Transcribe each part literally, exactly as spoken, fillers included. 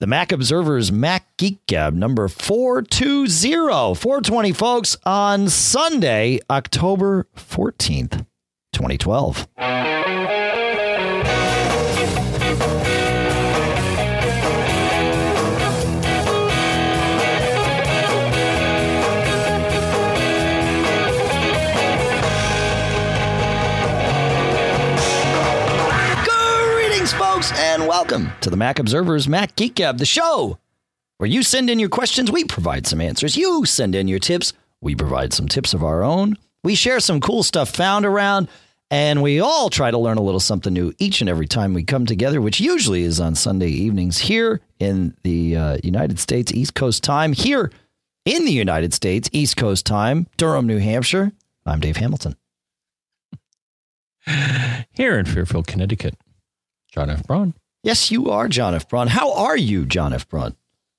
The Mac Observer's Mac Geek Gab number four two zero, four twenty, folks, on Sunday, October fourteenth, twenty twelve. Folks, and welcome to the Mac Observer's Mac Geek Gab, the show where you send in your questions, we provide some answers. You send in your tips, we provide some tips of our own. We share some cool stuff found around, and we all try to learn a little something new each and every time we come together, which usually is on Sunday evenings here in the uh, United States East Coast time. Here in the United States East Coast time, Durham, New Hampshire. I'm Dave Hamilton. Here in Fairfield, Connecticut, John F. Braun. Yes, you are John F. Braun. How are you, John F. Braun?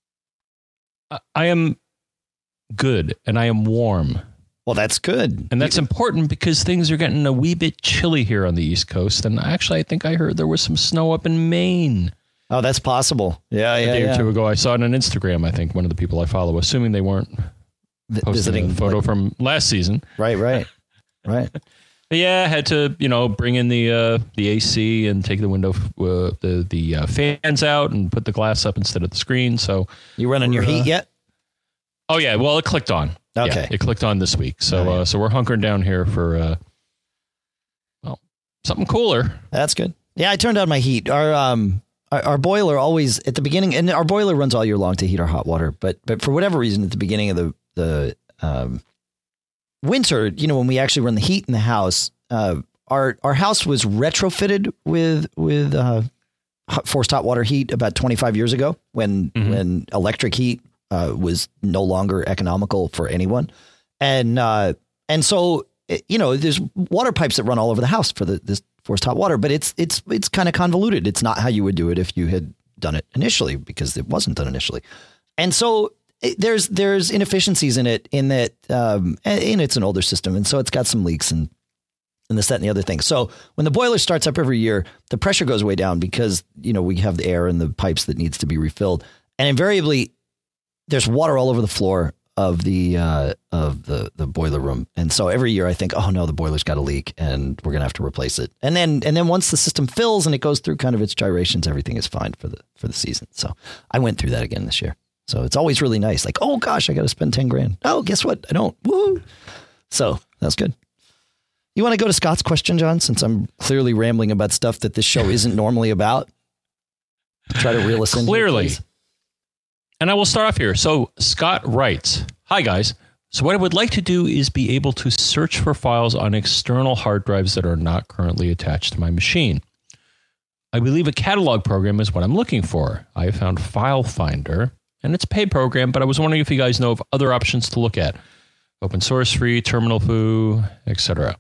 I am good, and I am warm. Well, that's good. And that's important because things are getting a wee bit chilly here on the East Coast. And actually, I think I heard there was some snow up in Maine. Oh, that's possible. Yeah, yeah, A day yeah. or two ago, I saw it on Instagram, I think, one of the people I follow, assuming they weren't posting Visiting, a photo like, from last season. Right, right, right. But yeah, I had to, you know, bring in the uh, the A C and take the window, uh, the the uh, fans out and put the glass up instead of the screen. So you running your heat uh, yet? Oh yeah, well it clicked on. Okay, yeah, it clicked on this week. So oh, yeah. uh, so we're hunkering down here for uh, well something cooler. That's good. Yeah, I turned on my heat. Our um our, our boiler always at the beginning, and our boiler runs all year long to heat our hot water. But but for whatever reason, at the beginning of the the um. winter, you know, when we actually run the heat in the house, uh, our our house was retrofitted with with uh, forced hot water heat about twenty-five years ago when mm-hmm. when electric heat uh, was no longer economical for anyone. And uh, and so, you know, there's water pipes that run all over the house for the, this forced hot water. But it's it's it's kind of convoluted. It's not how you would do it if you had done it initially, because it wasn't done initially. And so There's there's inefficiencies in it in that um, and it's an older system. And so it's got some leaks and, and this, that, and the other thing. So when the boiler starts up every year, the pressure goes way down because, you know, we have the air in the pipes that needs to be refilled. And invariably there's water all over the floor of the uh, of the, the boiler room. And so every year I think, oh, no, the boiler's got a leak and we're going to have to replace it. And then and then once the system fills and it goes through kind of its gyrations, everything is fine for the for the season. So I went through that again this year. So it's always really nice. Like, oh, gosh, I got to spend ten grand. Oh, guess what? I don't. Woo. So that's good. You want to go to Scott's question, John, since I'm clearly rambling about stuff that this show isn't normally about? Try to reel us in. Clearly. Here, and I will start off here. So Scott writes, hi, guys. So what I would like to do is be able to search for files on external hard drives that are not currently attached to my machine. I believe a catalog program is what I'm looking for. I have found File Finder. And it's a paid program, but I was wondering if you guys know of other options to look at. Open source, free, terminal foo, et cetera.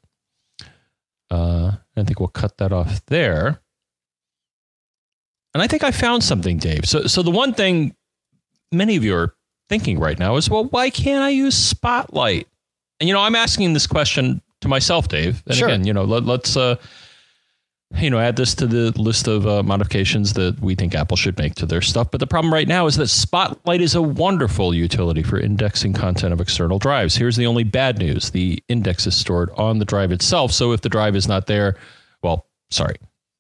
Uh, I think we'll cut that off there. And I think I found something, Dave. So, so the one thing many of you are thinking right now is, well, why can't I use Spotlight? And, you know, I'm asking this question to myself, Dave. And sure. again, you know, let, let's... Uh, you know, add this to the list of uh, modifications that we think Apple should make to their stuff. But the problem right now is that Spotlight is a wonderful utility for indexing content of external drives. Here's the only bad news. The index is stored on the drive itself. So if the drive is not there, well, sorry.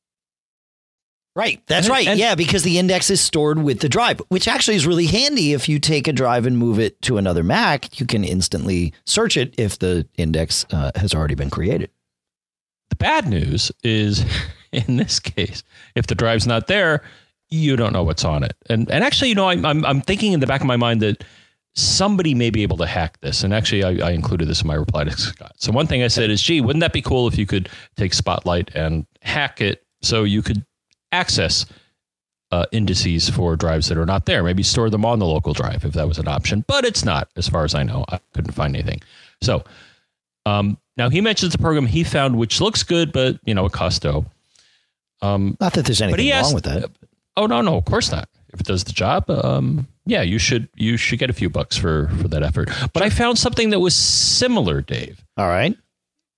Right. That's and, right. and, yeah, because the index is stored with the drive, which actually is really handy. If you take a drive and move it to another Mac, you can instantly search it if the index uh, has already been created. The bad news is, in this case, if the drive's not there, you don't know what's on it. And and actually, you know, I'm I'm, I'm thinking in the back of my mind that somebody may be able to hack this. And actually, I, I included this in my reply to Scott. So one thing I said is, gee, wouldn't that be cool if you could take Spotlight and hack it so you could access uh, indices for drives that are not there? Maybe store them on the local drive if that was an option. But it's not, as far as I know. I couldn't find anything. So um, now he mentions a program he found which looks good, but, you know, it costs dough. Um, not that there's anything wrong asked, with that. Oh, no, no, of course not. If it does the job, um, yeah, you should you should get a few bucks for, for that effort. But I found something that was similar, Dave. All right.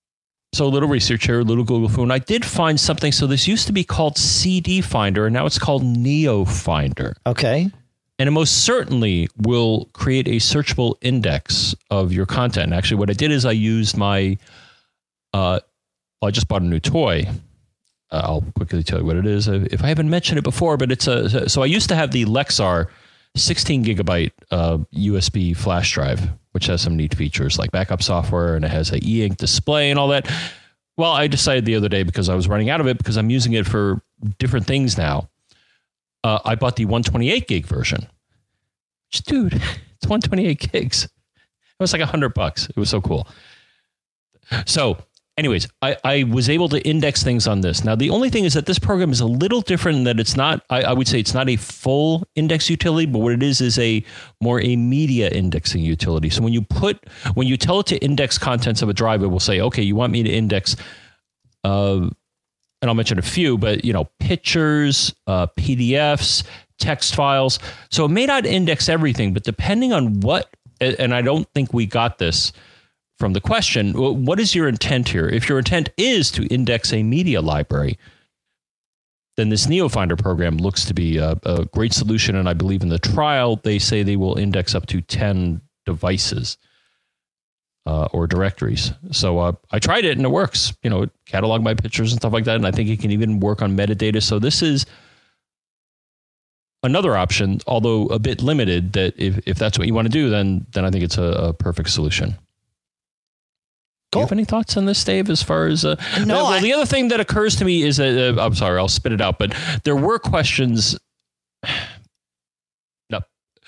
So a little research here, a little Google foo, and I did find something. So this used to be called C D Finder, and now it's called Neo Finder. Okay. And it most certainly will create a searchable index of your content. And actually, what I did is I used my, uh, well, I just bought a new toy. Uh, I'll quickly tell you what it is if I haven't mentioned it before. But it's a so I used to have the Lexar sixteen gigabyte uh, U S B flash drive, which has some neat features like backup software, and it has a e-ink display and all that. Well, I decided the other day, because I was running out of it, because I'm using it for different things now. Uh, I bought the one twenty-eight gig version. Which, dude, it's one twenty-eight gigs. It was like a hundred bucks. It was so cool. So anyways, I, I was able to index things on this. Now, the only thing is that this program is a little different in that it's not, I, I would say it's not a full index utility, but what it is is a more a media indexing utility. So when you put, when you tell it to index contents of a drive, it will say, okay, you want me to index, uh, and I'll mention a few, but, you know, pictures, uh, P D Fs, text files. So it may not index everything, but depending on what, and I don't think we got this from the question, what is your intent here? If your intent is to index a media library, then this NeoFinder program looks to be a, a great solution. And I believe in the trial, they say they will index up to ten devices uh, or directories. So uh, I tried it and it works. You know, it cataloged my pictures and stuff like that. And I think it can even work on metadata. So this is another option, although a bit limited, that if, if that's what you want to do, then then I think it's a, a perfect solution. Do you have any thoughts on this, Dave, as far as... Uh, no, well, I, the other thing that occurs to me is that... Uh, I'm sorry, I'll spit it out, but there were questions... No.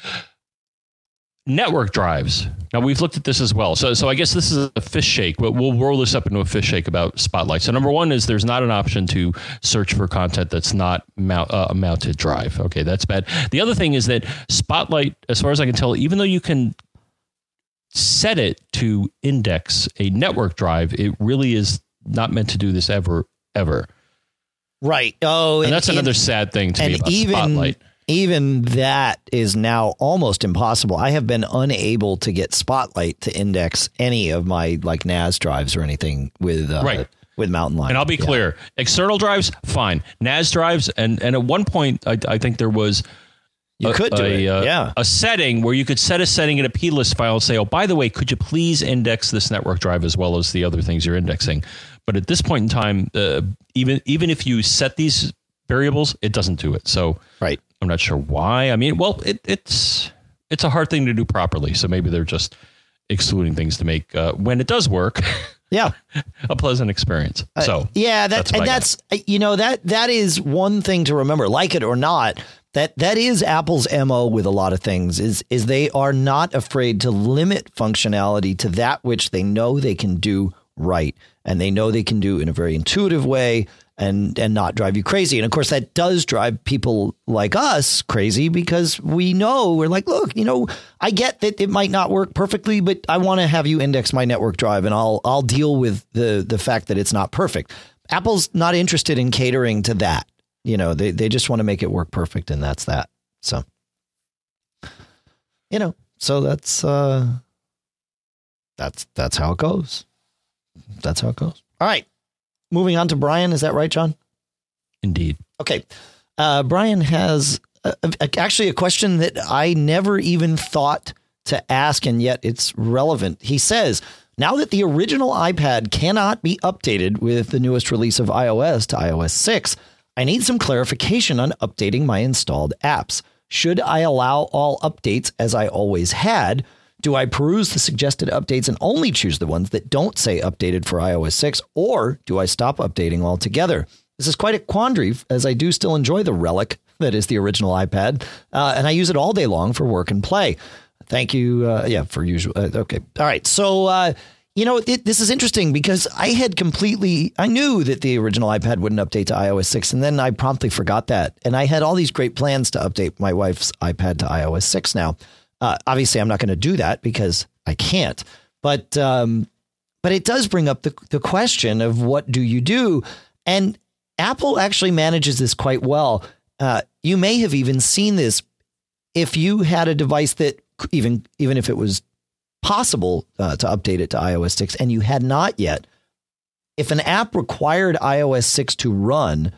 Network drives. Now, we've looked at this as well. So so I guess this is a fish shake, but we'll roll this up into a fish shake about Spotlight. So number one is there's not an option to search for content that's not mount, uh, a mounted drive. Okay, that's bad. The other thing is that Spotlight, as far as I can tell, even though you can set it to index a network drive, it really is not meant to do this ever, ever. Right. Oh, and, and that's and, another sad thing to me about even, Spotlight. Even that is now almost impossible. I have been unable to get Spotlight to index any of my like N A S drives or anything with uh, right. with Mountain Lion. And I'll be yeah. clear, external drives, fine. N A S drives, and, and at one point, I, I think there was You a, could do a, it, uh, yeah. a setting where you could set a setting in a plist file and say, oh, by the way, could you please index this network drive as well as the other things you're indexing? But at this point in time, uh, even even if you set these variables, it doesn't do it. So right. I'm not sure why. I mean, well, it, it's it's a hard thing to do properly. So maybe they're just excluding things to make, uh, when it does work, yeah, a pleasant experience. So uh, yeah, that, that's and that's, got. you know, that that is one thing to remember, like it or not. That that is Apple's M O with a lot of things is is they are not afraid to limit functionality to that which they know they can do right. And they know they can do in a very intuitive way and and not drive you crazy. And of course, that does drive people like us crazy because we know we're like, look, you know, I get that it might not work perfectly, but I want to have you index my network drive and I'll I'll deal with the the fact that it's not perfect. Apple's not interested in catering to that. You know, they, they just want to make it work perfect. And that's that. So, you know, so that's uh, that's that's how it goes. That's how it goes. All right. Moving on to Brian. Is that right, John? Indeed. OK. Uh, Brian has a, a, actually a question that I never even thought to ask, and yet it's relevant. He says, now that the original iPad cannot be updated with the newest release of iOS to i O S six, I need some clarification on updating my installed apps. Should I allow all updates as I always had? Do I peruse the suggested updates and only choose the ones that don't say updated for i O S six, or do I stop updating altogether? This is quite a quandary, as I do still enjoy the relic that is the original iPad, uh, and I use it all day long for work and play. Thank you. Uh, yeah, for usual. Uh, okay. All right. So, uh, you know, it, this is interesting because I had completely, I knew that the original iPad wouldn't update to i O S six, and then I promptly forgot that. And I had all these great plans to update my wife's iPad to i O S six now. Uh, obviously, I'm not going to do that because I can't. But um, but it does bring up the, the question of what do you do? And Apple actually manages this quite well. Uh, you may have even seen this if you had a device that even even if it was possible uh, to update it to i O S six and you had not yet. if an app required i O S six to run,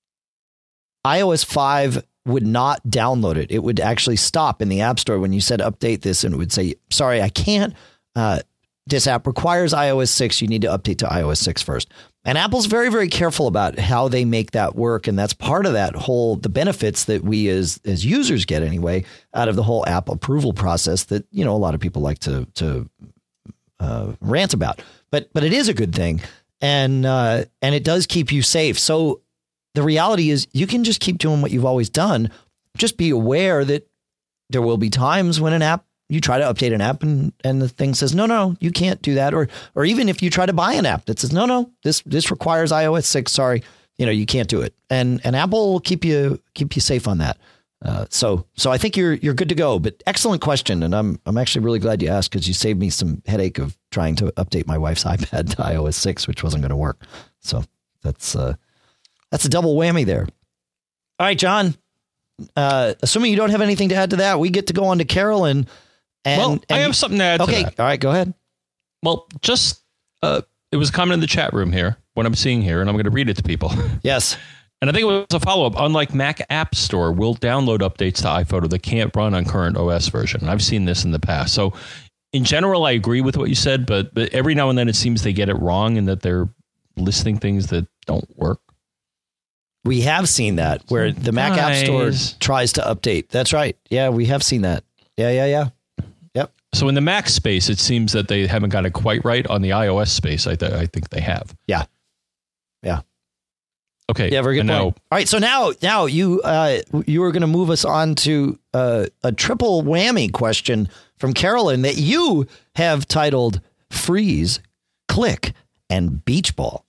i O S five would not download it. It would actually stop in the App Store when you said update this, and it would say, sorry, I can't. Uh, this app requires i O S six. You need to update to i O S six first. And Apple's very, very careful about how they make that work. And that's part of that whole, the benefits that we as as users get anyway, out of the whole app approval process that, you know, a lot of people like to to uh, rant about. But but it is a good thing. And uh, and it does keep you safe. So the reality is you can just keep doing what you've always done. Just be aware that there will be times when an app, you try to update an app and, and the thing says, no, no, you can't do that. Or or even if you try to buy an app that says, no, no, this this requires i O S six. Sorry, you know, you can't do it. And and Apple will keep you keep you safe on that. Uh, so so I think you're you're good to go. But excellent question. And I'm I'm actually really glad you asked, because you saved me some headache of trying to update my wife's iPad to i O S six, which wasn't going to work. So that's uh, that's a double whammy there. All right, John, uh, assuming you don't have anything to add to that, we get to go on to Carolyn. And, well, and I have something to add okay, to that. All right, go ahead. Well, just uh, it was a comment in the chat room here, what I'm seeing here, and I'm going to read it to people. Yes. And I think it was a follow-up. Unlike Mac App Store, will download updates to iPhoto that can't run on current O S version. I've seen this in the past. So in general, I agree with what you said, but, but every now and then it seems they get it wrong and that they're listing things that don't work. We have seen that where the Mac App Store tries to update. That's right. Yeah, we have seen that. Yeah, yeah, yeah. Yep. So in the Mac space, it seems that they haven't got it quite right. On the iOS space, I, th- I think they have. Yeah. Yeah. Okay. Yeah, very good point. Now, all right. So now, now you uh, you are going to move us on to uh, a triple whammy question from Carolyn that you have titled "Freeze, Click, and Beach Ball."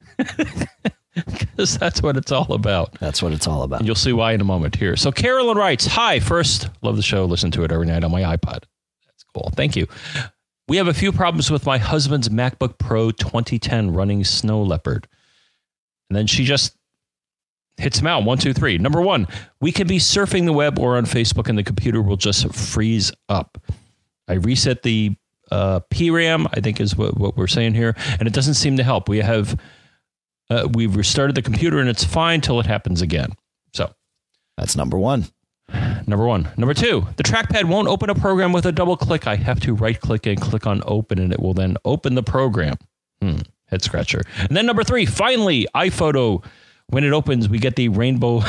Because that's what it's all about. That's what it's all about. And you'll see why in a moment here. So Carolyn writes, hi, first, love the show. Listen to it every night on my iPod. That's cool. Thank you. We have a few problems with my husband's MacBook Pro twenty ten running Snow Leopard. And then she just hits them out. One, two, three. Number one, we can be surfing the web or on Facebook and the computer will just freeze up. I reset the uh, P RAM, I think is what, what we're saying here, and it doesn't seem to help. We have... Uh, we've restarted the computer and it's fine till it happens again. So that's number one. Number one. Number two, the trackpad won't open a program with a double click. I have to right click and click on open and it will then open the program. Hmm. Head scratcher. And then number three, finally, iPhoto. When it opens, we get the rainbow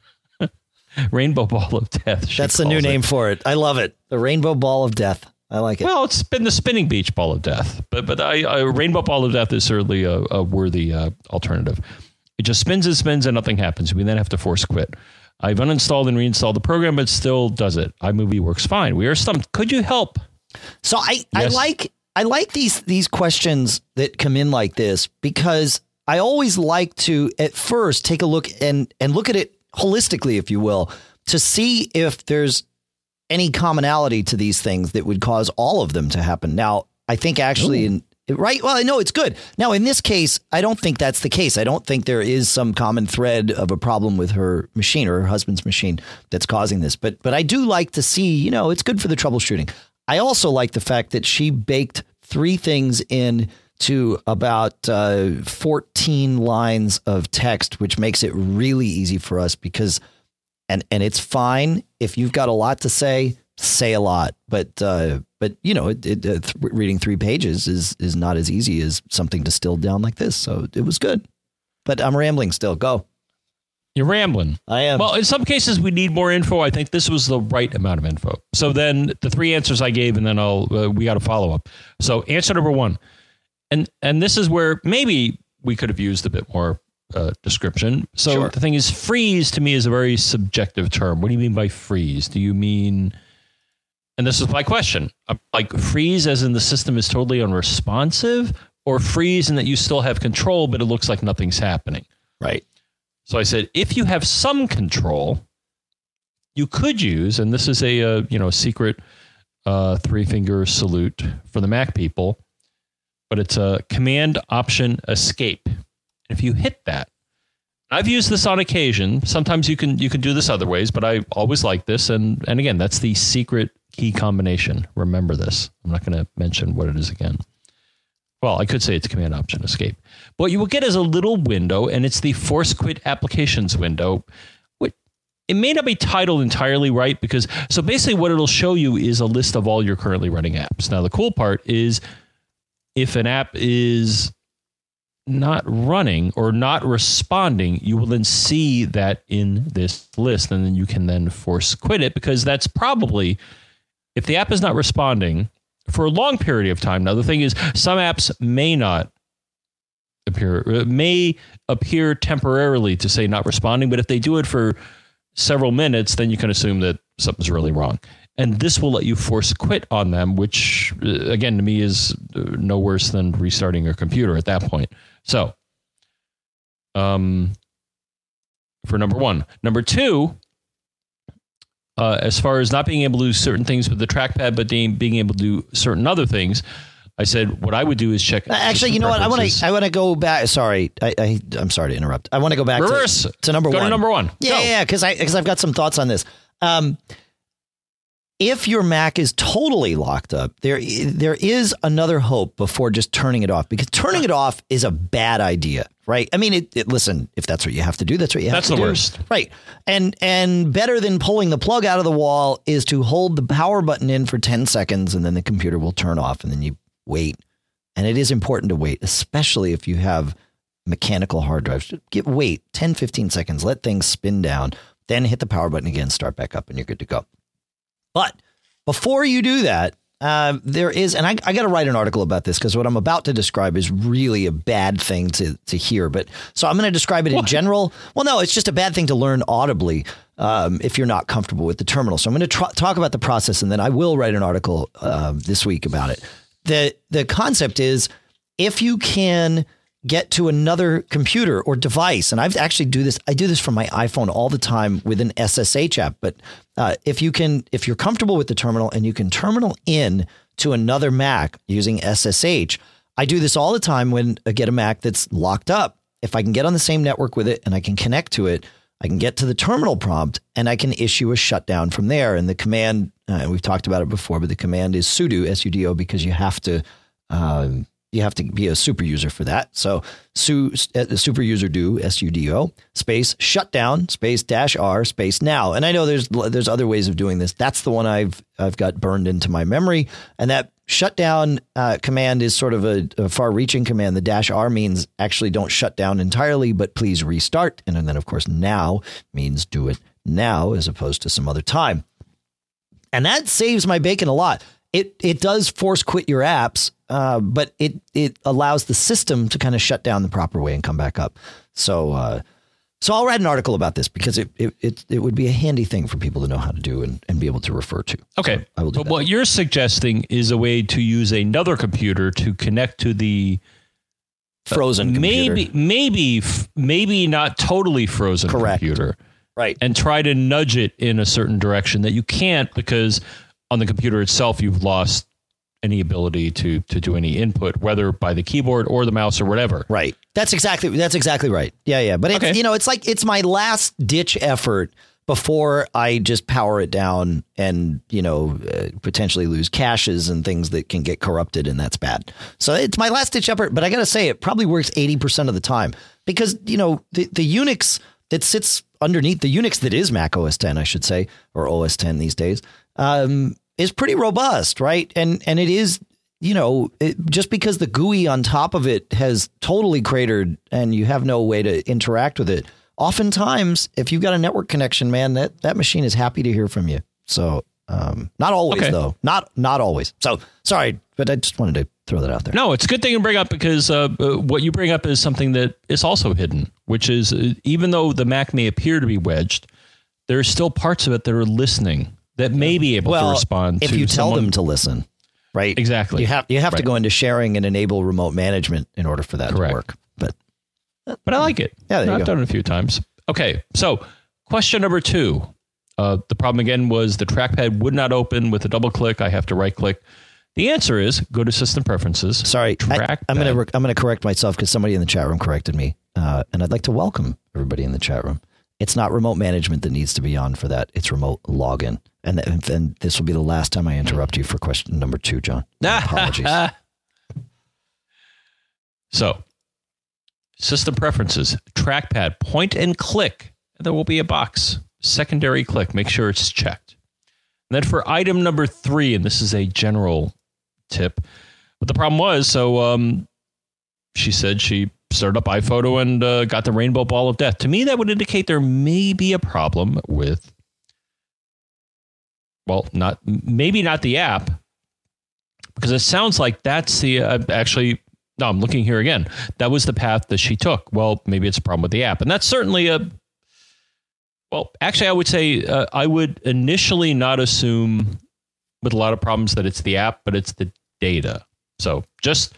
rainbow ball of death. That's the new it. name for it. I love it. The rainbow ball of death. I like it. Well, it's been the spinning beach ball of death, but but I, I rainbow ball of death is certainly a, a worthy uh, alternative. It just spins and spins and nothing happens. We then have to force quit. I've uninstalled and reinstalled the program, but it still does it. iMovie works fine. We are stumped. Could you help? So I, yes. I like I like these these questions that come in like this, because I always like to at first take a look and and look at it holistically, if you will, to see if there's any commonality to these things that would cause all of them to happen. Now, I think actually, in, right. Well, I know it's good. Now, in this case, I don't think that's the case. I don't think there is some common thread of a problem with her machine or her husband's machine that's causing this. But but I do like to see, you know, it's good for the troubleshooting. I also like the fact that she baked three things in to about uh, fourteen lines of text, which makes it really easy for us because And and it's fine if you've got a lot to say, say a lot. But uh, but, you know, it, it, uh, th- reading three pages is is not as easy as something distilled down like this. So it was good. But I'm rambling still. Go. You're rambling. I am. Well, in some cases, we need more info. I think this was the right amount of info. So then the three answers I gave, and then I'll uh, we got to follow up. So answer number one. And and this is where maybe we could have used a bit more Uh, description. So sure. The thing is, freeze to me is a very subjective term. What do you mean by freeze? Do you mean, and this is my question, like freeze as in the system is totally unresponsive, or freeze in that you still have control, but it looks like nothing's happening? Right. So I said, if you have some control, you could use, and this is a, a you know, secret uh, three finger salute for the Mac people, but it's a Command Option Escape. If you hit that, I've used this on occasion. Sometimes you can you can do this other ways, but I always like this. And and again, that's the secret key combination. Remember this. I'm not going to mention what it is again. Well, I could say it's Command Option Escape. What you will get is a little window, and it's the Force Quit Applications window. Which, it may not be titled entirely right, because so basically what it'll show you is a list of all your currently running apps. Now, the cool part is if an app is not running or not responding, you will then see that in this list, and then you can then force quit it, because that's probably, if the app is not responding for a long period of time. Now, the thing is, some apps may not appear, may appear temporarily to say not responding, but if they do it for several minutes, then you can assume that something's really wrong. And this will let you force quit on them, which, again, to me is no worse than restarting your computer at that point. So, um, for number one. Number two, Uh, as far as not being able to do certain things with the trackpad, but being, being able to do certain other things, I said what I would do is check. Actually, you know what? I want to. I want to go back. Sorry, I, I. I'm sorry to interrupt. I want to go back. Reverse to, to number go one. To number one. Yeah, go. yeah. Because I because I've got some thoughts on this. Um, if your Mac is totally locked up, there there is another hope before just turning it off, because turning it off is a bad idea, right? I mean, it, it, listen, if that's what you have to do, that's what you have that's to do. That's the worst. Right. And and better than pulling the plug out of the wall is to hold the power button in for ten seconds, and then the computer will turn off, and then you wait. And it is important to wait, especially if you have mechanical hard drives. Just get, wait ten, fifteen seconds, let things spin down, then hit the power button again, start back up, and you're good to go. But before you do that, uh, there is, and I, I got to write an article about this, because what I'm about to describe is really a bad thing to, to hear. But so I'm going to describe it what? in general. Well, no, it's just a bad thing to learn audibly um, if you're not comfortable with the terminal. So I'm going to tr- talk about the process, and then I will write an article uh, this week about it. The The concept is, if you can get to another computer or device, and I've actually do this. I do this from my iPhone all the time with an S S H app. But uh, if you can, if you're comfortable with the terminal and you can terminal in to another Mac using S S H, I do this all the time when I get a Mac that's locked up. If I can get on the same network with it and I can connect to it, I can get to the terminal prompt and I can issue a shutdown from there. And the command, uh, we've talked about it before, but the command is sudo, S U D O, because you have to. Um, You have to be a super user for that. So su, uh, super user do, S U D O, space shutdown, space dash R, space now. And I know there's there's other ways of doing this. That's the one I've I've got burned into my memory. And that shutdown uh, command is sort of a, a far-reaching command. The dash R means actually don't shut down entirely, but please restart. And then, of course, now means do it now as opposed to some other time. And that saves my bacon a lot. It it does force quit your apps, uh, but it it allows the system to kind of shut down the proper way and come back up. So uh, so I'll write an article about this, because it it it, it would be a handy thing for people to know how to do and, and be able to refer to. Okay, so I will do but that. what you're suggesting is a way to use another computer to connect to the frozen uh, computer. maybe maybe maybe not totally frozen Correct. computer, Right? and try to nudge it in a certain direction that you can't, because on the computer itself, you've lost any ability to to do any input, whether by the keyboard or the mouse or whatever. Right. That's exactly that's exactly right. Yeah, yeah. But it's, Okay. you know, it's like it's my last ditch effort before I just power it down and, you know, uh, potentially lose caches and things that can get corrupted, and that's bad. So it's my last ditch effort. But I got to say, it probably works eighty percent of the time, because, you know, the, the Unix that sits underneath, the Unix that is Mac O S ten, I should say, or O S ten these days, um, is pretty robust, right? And and it is, you know, it, just because the G U I on top of it has totally cratered and you have no way to interact with it, oftentimes, if you've got a network connection, man, that, that machine is happy to hear from you. So um, not always, Okay. though. Not not always. So sorry, but I just wanted to throw that out there. No, it's a good thing to bring up, because uh, uh, what you bring up is something that is also hidden, which is uh, even though the Mac may appear to be wedged, there are still parts of it that are listening, that may be able well, to respond if to you tell someone. them to listen, right? Exactly. You have you have Right. to go into sharing and enable remote management in order for that Correct. to work. But But I like it. Yeah, there you I've go. done it a few times. Okay, so question number two. Uh, the problem again was the trackpad would not open with a double click. I have to right click. The answer is go to System Preferences. sorry, I, Trackpad. I'm gonna re- I'm gonna correct myself, because somebody in the chat room corrected me, uh, and I'd like to welcome everybody in the chat room. It's not remote management that needs to be on for that. It's remote login. And, th- and this will be the last time I interrupt you for question number two, John. My apologies. So, system preferences, trackpad, point and click. And there will be a box. Secondary click. Make sure it's checked. And then for item number three, and this is a general tip, but the problem was, so um, she said she started up iPhoto and uh, got the rainbow ball of death. To me, that would indicate there may be a problem with, well, not maybe not the app, because it sounds like that's the, uh, actually, no, I'm looking here again. That was the path that she took. Well, maybe it's a problem with the app. And that's certainly a, well, actually, I would say uh, I would initially not assume with a lot of problems that it's the app, but it's the data. So just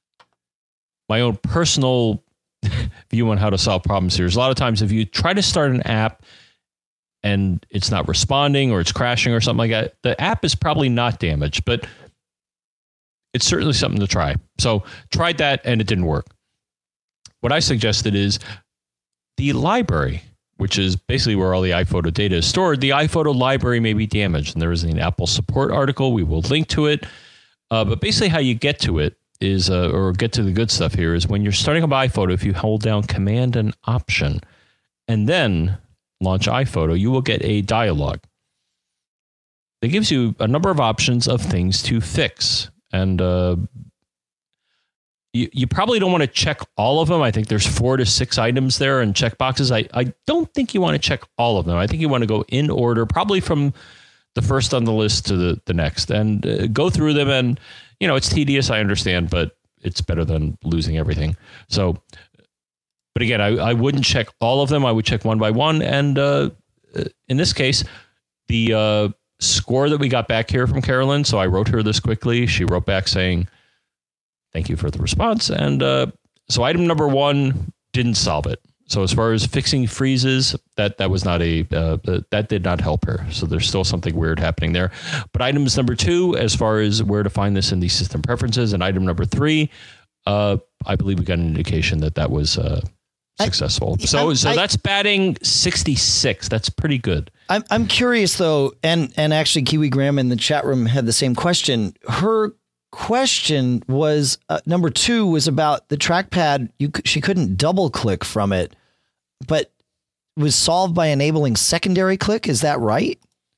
my own personal view on how to solve problems here is a lot of times if you try to start an app and it's not responding or it's crashing or something like that, the app is probably not damaged, but it's certainly something to try. So tried that and it didn't work. What I suggested is the library, which is basically where all the iPhoto data is stored. The iPhoto library may be damaged, and there is an Apple support article. We will link to it. Uh, but basically how you get to it is, uh, or get to the good stuff here, is when you're starting up iPhoto, if you hold down Command and Option and then launch iPhoto, you will get a dialog that gives you a number of options of things to fix. And uh, you, you probably don't want to check all of them. I think there's four to six items there and checkboxes. I, I don't think you want to check all of them. I think you want to go in order, probably from the first on the list to the, the next, and uh, go through them. And, you know, it's tedious, I understand, but it's better than losing everything. So, but again, I, I wouldn't check all of them. I would check one by one. And uh, in this case, the uh, score that we got back here from Carolyn, so I wrote her this quickly. She wrote back saying, thank you for the response. And uh, so item number one didn't solve it. So as far as fixing freezes, that that was not a uh, that did not help her. So there's still something weird happening there. But items number two, as far as where to find this in the system preferences, and item number three, uh, I believe we got an indication that that was uh, successful. I, so I, so that's batting sixty-six. That's pretty good. I'm I'm curious though, and and actually Kiwi Graham in the chat room had the same question. Her question was uh, number two was about the trackpad. You she couldn't double click from it, but was solved by enabling secondary click. Is that right?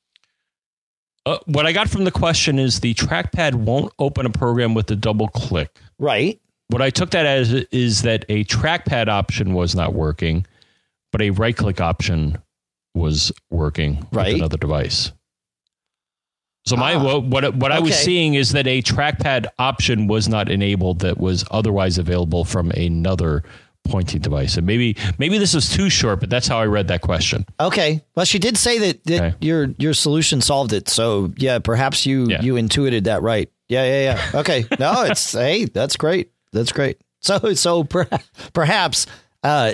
Uh, what I got from the question is the trackpad won't open a program with a double click. Right. What I took that as is that a trackpad option was not working, but a right click option was working right. with another device. So my ah, what what, what okay. I was seeing is that a trackpad option was not enabled that was otherwise available from another pointing device. And maybe maybe this was too short, but that's how I read that question. Okay. Well, she did say that, that okay. your your solution solved it. So yeah, perhaps you yeah. you intuited that right. Yeah, yeah, yeah. Okay. No, it's hey, that's great. That's great. So so per, perhaps uh,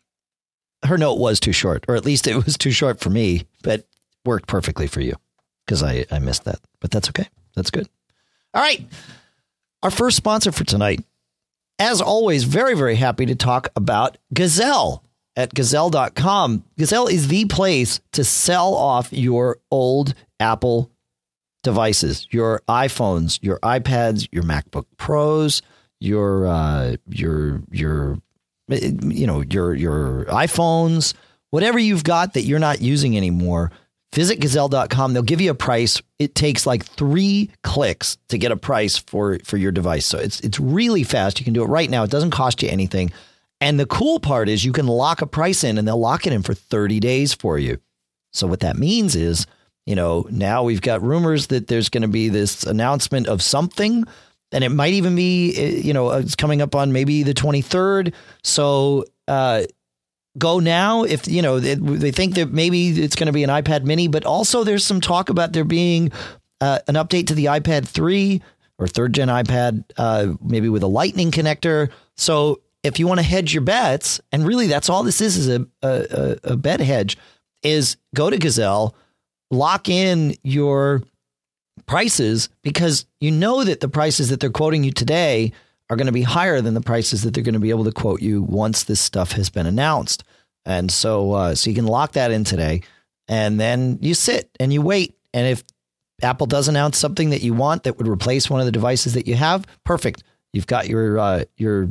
her note was too short, or at least it was too short for me, but worked perfectly for you. Because I, I missed that, but that's okay. That's good. All right. Our first sponsor for tonight, as always, very, very happy to talk about Gazelle at gazelle dot com. Gazelle is the place to sell off your old Apple devices, your iPhones, your iPads, your MacBook Pros, your, uh, your, your, you know, your, your iPhones, whatever you've got that you're not using anymore. Visit gazelle dot com. They'll give you a price. It takes like three clicks to get a price for, for your device. So it's it's really fast. You can do it right now. It doesn't cost you anything. And the cool part is you can lock a price in and they'll lock it in for thirty days for you. So what that means is, you know, now we've got rumors that there's going to be this announcement of something, and it might even be, you know, it's coming up on maybe the twenty-third. So, uh, go now if, you know, they, they think that maybe it's going to be an iPad mini, but also there's some talk about there being uh, an update to the iPad three or third gen iPad, uh, maybe with a lightning connector. So if you want to hedge your bets, and really that's all this is, is a, a, a bet hedge, is go to Gazelle, lock in your prices, because you know that the prices that they're quoting you today are going to be higher than the prices that they're going to be able to quote you once this stuff has been announced. And so, uh, so you can lock that in today, and then you sit and you wait. And if Apple does announce something that you want that would replace one of the devices that you have, perfect. You've got your, uh, your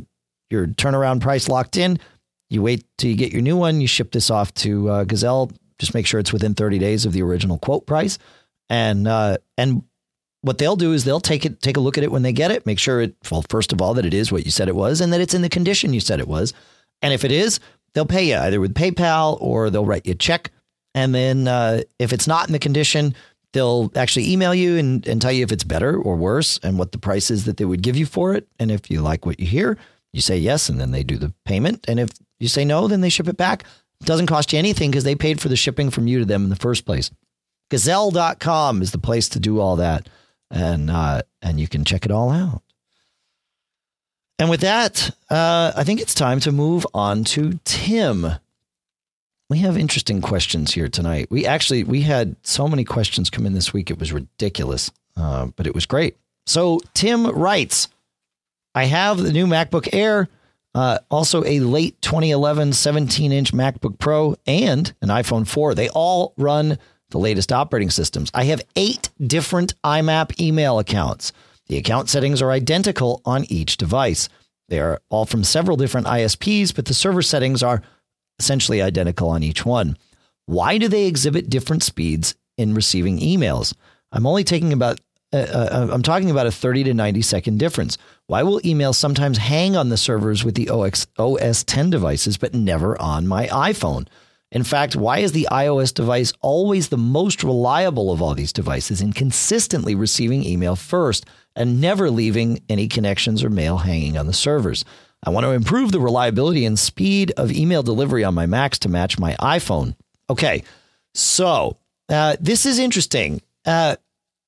your turnaround price locked in. You wait till you get your new one. You ship this off to uh, Gazelle. Just make sure it's within thirty days of the original quote price. And uh, and what they'll do is they'll take it, take a look at it when they get it. Make sure it, well, first of all, that it is what you said it was and that it's in the condition you said it was. And if it is, they'll pay you either with PayPal or they'll write you a check. And then uh, if it's not in the condition, they'll actually email you and, and tell you if it's better or worse and what the price is that they would give you for it. And if you like what you hear, you say yes, and then they do the payment. And if you say no, then they ship it back. It doesn't cost you anything because they paid for the shipping from you to them in the first place. Gazelle dot com is the place to do all that. And uh, and you can check it all out. And with that, uh, I think it's time to move on to Tim. We have interesting questions here tonight. We actually, we had so many questions come in this week. It was ridiculous, uh, but it was great. So Tim writes, I have the new MacBook Air, uh, also a late twenty eleven seventeen inch MacBook Pro and an iPhone four. They all run the latest operating systems. I have eight different I M A P email accounts. The account settings are identical on each device. They are all from several different I S Ps, but the server settings are essentially identical on each one. Why do they exhibit different speeds in receiving emails? I'm only taking about, uh, uh, I'm talking about a thirty to ninety second difference. Why will emails sometimes hang on the servers with the O S ten devices, but never on my iPhone? In fact, why is the iOS device always the most reliable of all these devices in consistently receiving email first and never leaving any connections or mail hanging on the servers? I want to improve the reliability and speed of email delivery on my Macs to match my iPhone. Okay, so uh, this is interesting. Uh,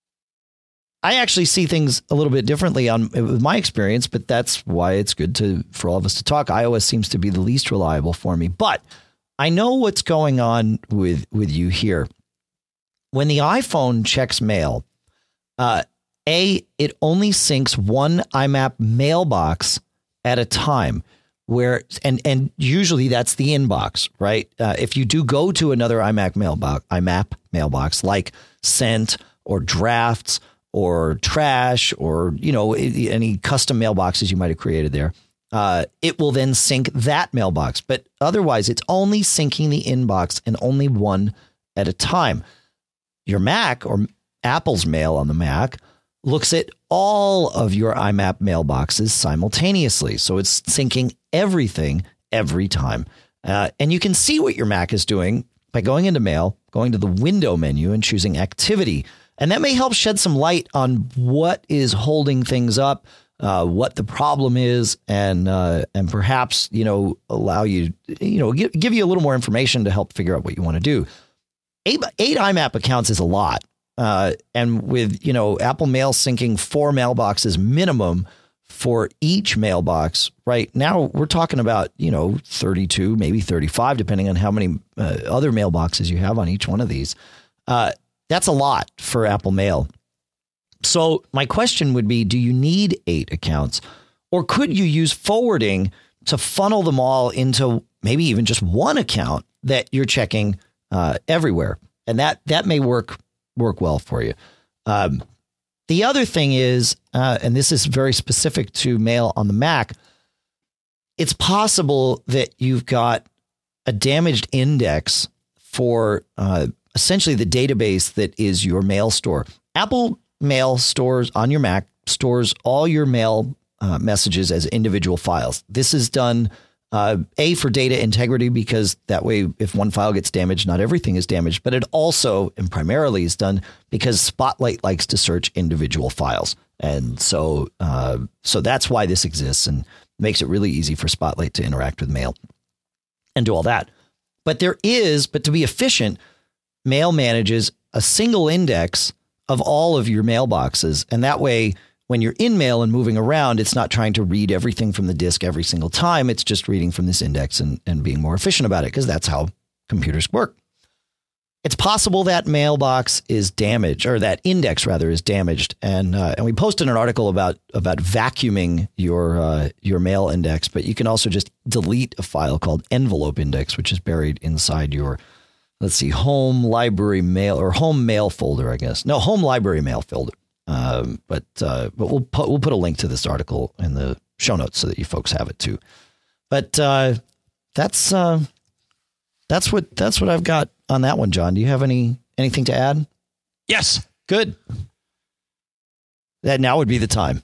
I actually see things a little bit differently on with my experience, but that's why it's good to for all of us to talk. iOS seems to be the least reliable for me, but I know what's going on with, with you here. When the iPhone checks mail, uh, A, it only syncs one I M A P mailbox at a time, where and and usually that's the inbox, right? Uh, if you do go to another I M A P mailbox, I M A P mailbox like Sent or Drafts or Trash or, you know, any custom mailboxes you might have created there, uh, it will then sync that mailbox. But otherwise, it's only syncing the inbox and only one at a time. Your Mac or Apple's Mail on the Mac looks at all of your I M A P mailboxes simultaneously. So it's syncing everything every time. Uh, and you can see what your Mac is doing by going into Mail, going to the window menu and choosing Activity. And that may help shed some light on what is holding things up, uh, what the problem is, and uh, and perhaps, you know, allow you, you know, give, give you a little more information to help figure out what you want to do. Eight, eight I M A P accounts is a lot. Uh, and with, you know, Apple Mail syncing four mailboxes minimum for each mailbox right now, we're talking about, you know, thirty-two, maybe thirty-five, depending on how many uh, other mailboxes you have on each one of these. Uh, that's a lot for Apple Mail. So my question would be, do you need eight accounts, or could you use forwarding to funnel them all into maybe even just one account that you're checking uh, everywhere? And that that may work work well for you. Um, the other thing is, uh, and this is very specific to Mail on the Mac, it's possible that you've got a damaged index for uh, essentially the database that is your mail store. Apple Mail stores on your Mac, stores all your mail uh, messages as individual files. This is done Uh, A, for data integrity, because that way, if one file gets damaged, not everything is damaged. But it also, and primarily, is done because Spotlight likes to search individual files. And so uh, so that's why this exists and makes it really easy for Spotlight to interact with Mail and do all that. But there is, but to be efficient, Mail manages a single index of all of your mailboxes. And that way, when you're in Mail and moving around, it's not trying to read everything from the disk every single time. It's just reading from this index and, and being more efficient about it, because that's how computers work. It's possible that mailbox is damaged, or that index rather is damaged. And uh, and we posted an article about about vacuuming your uh, your mail index, but you can also just delete a file called envelope index, which is buried inside your, let's see, home library mail or home mail folder, I guess. No, home library mail folder. Um, but uh, but we'll put we'll put a link to this article in the show notes so that you folks have it too. But uh, that's uh, that's what that's what I've got on that one, John. Do you have any anything to add? Yes. Good. That now would be the time.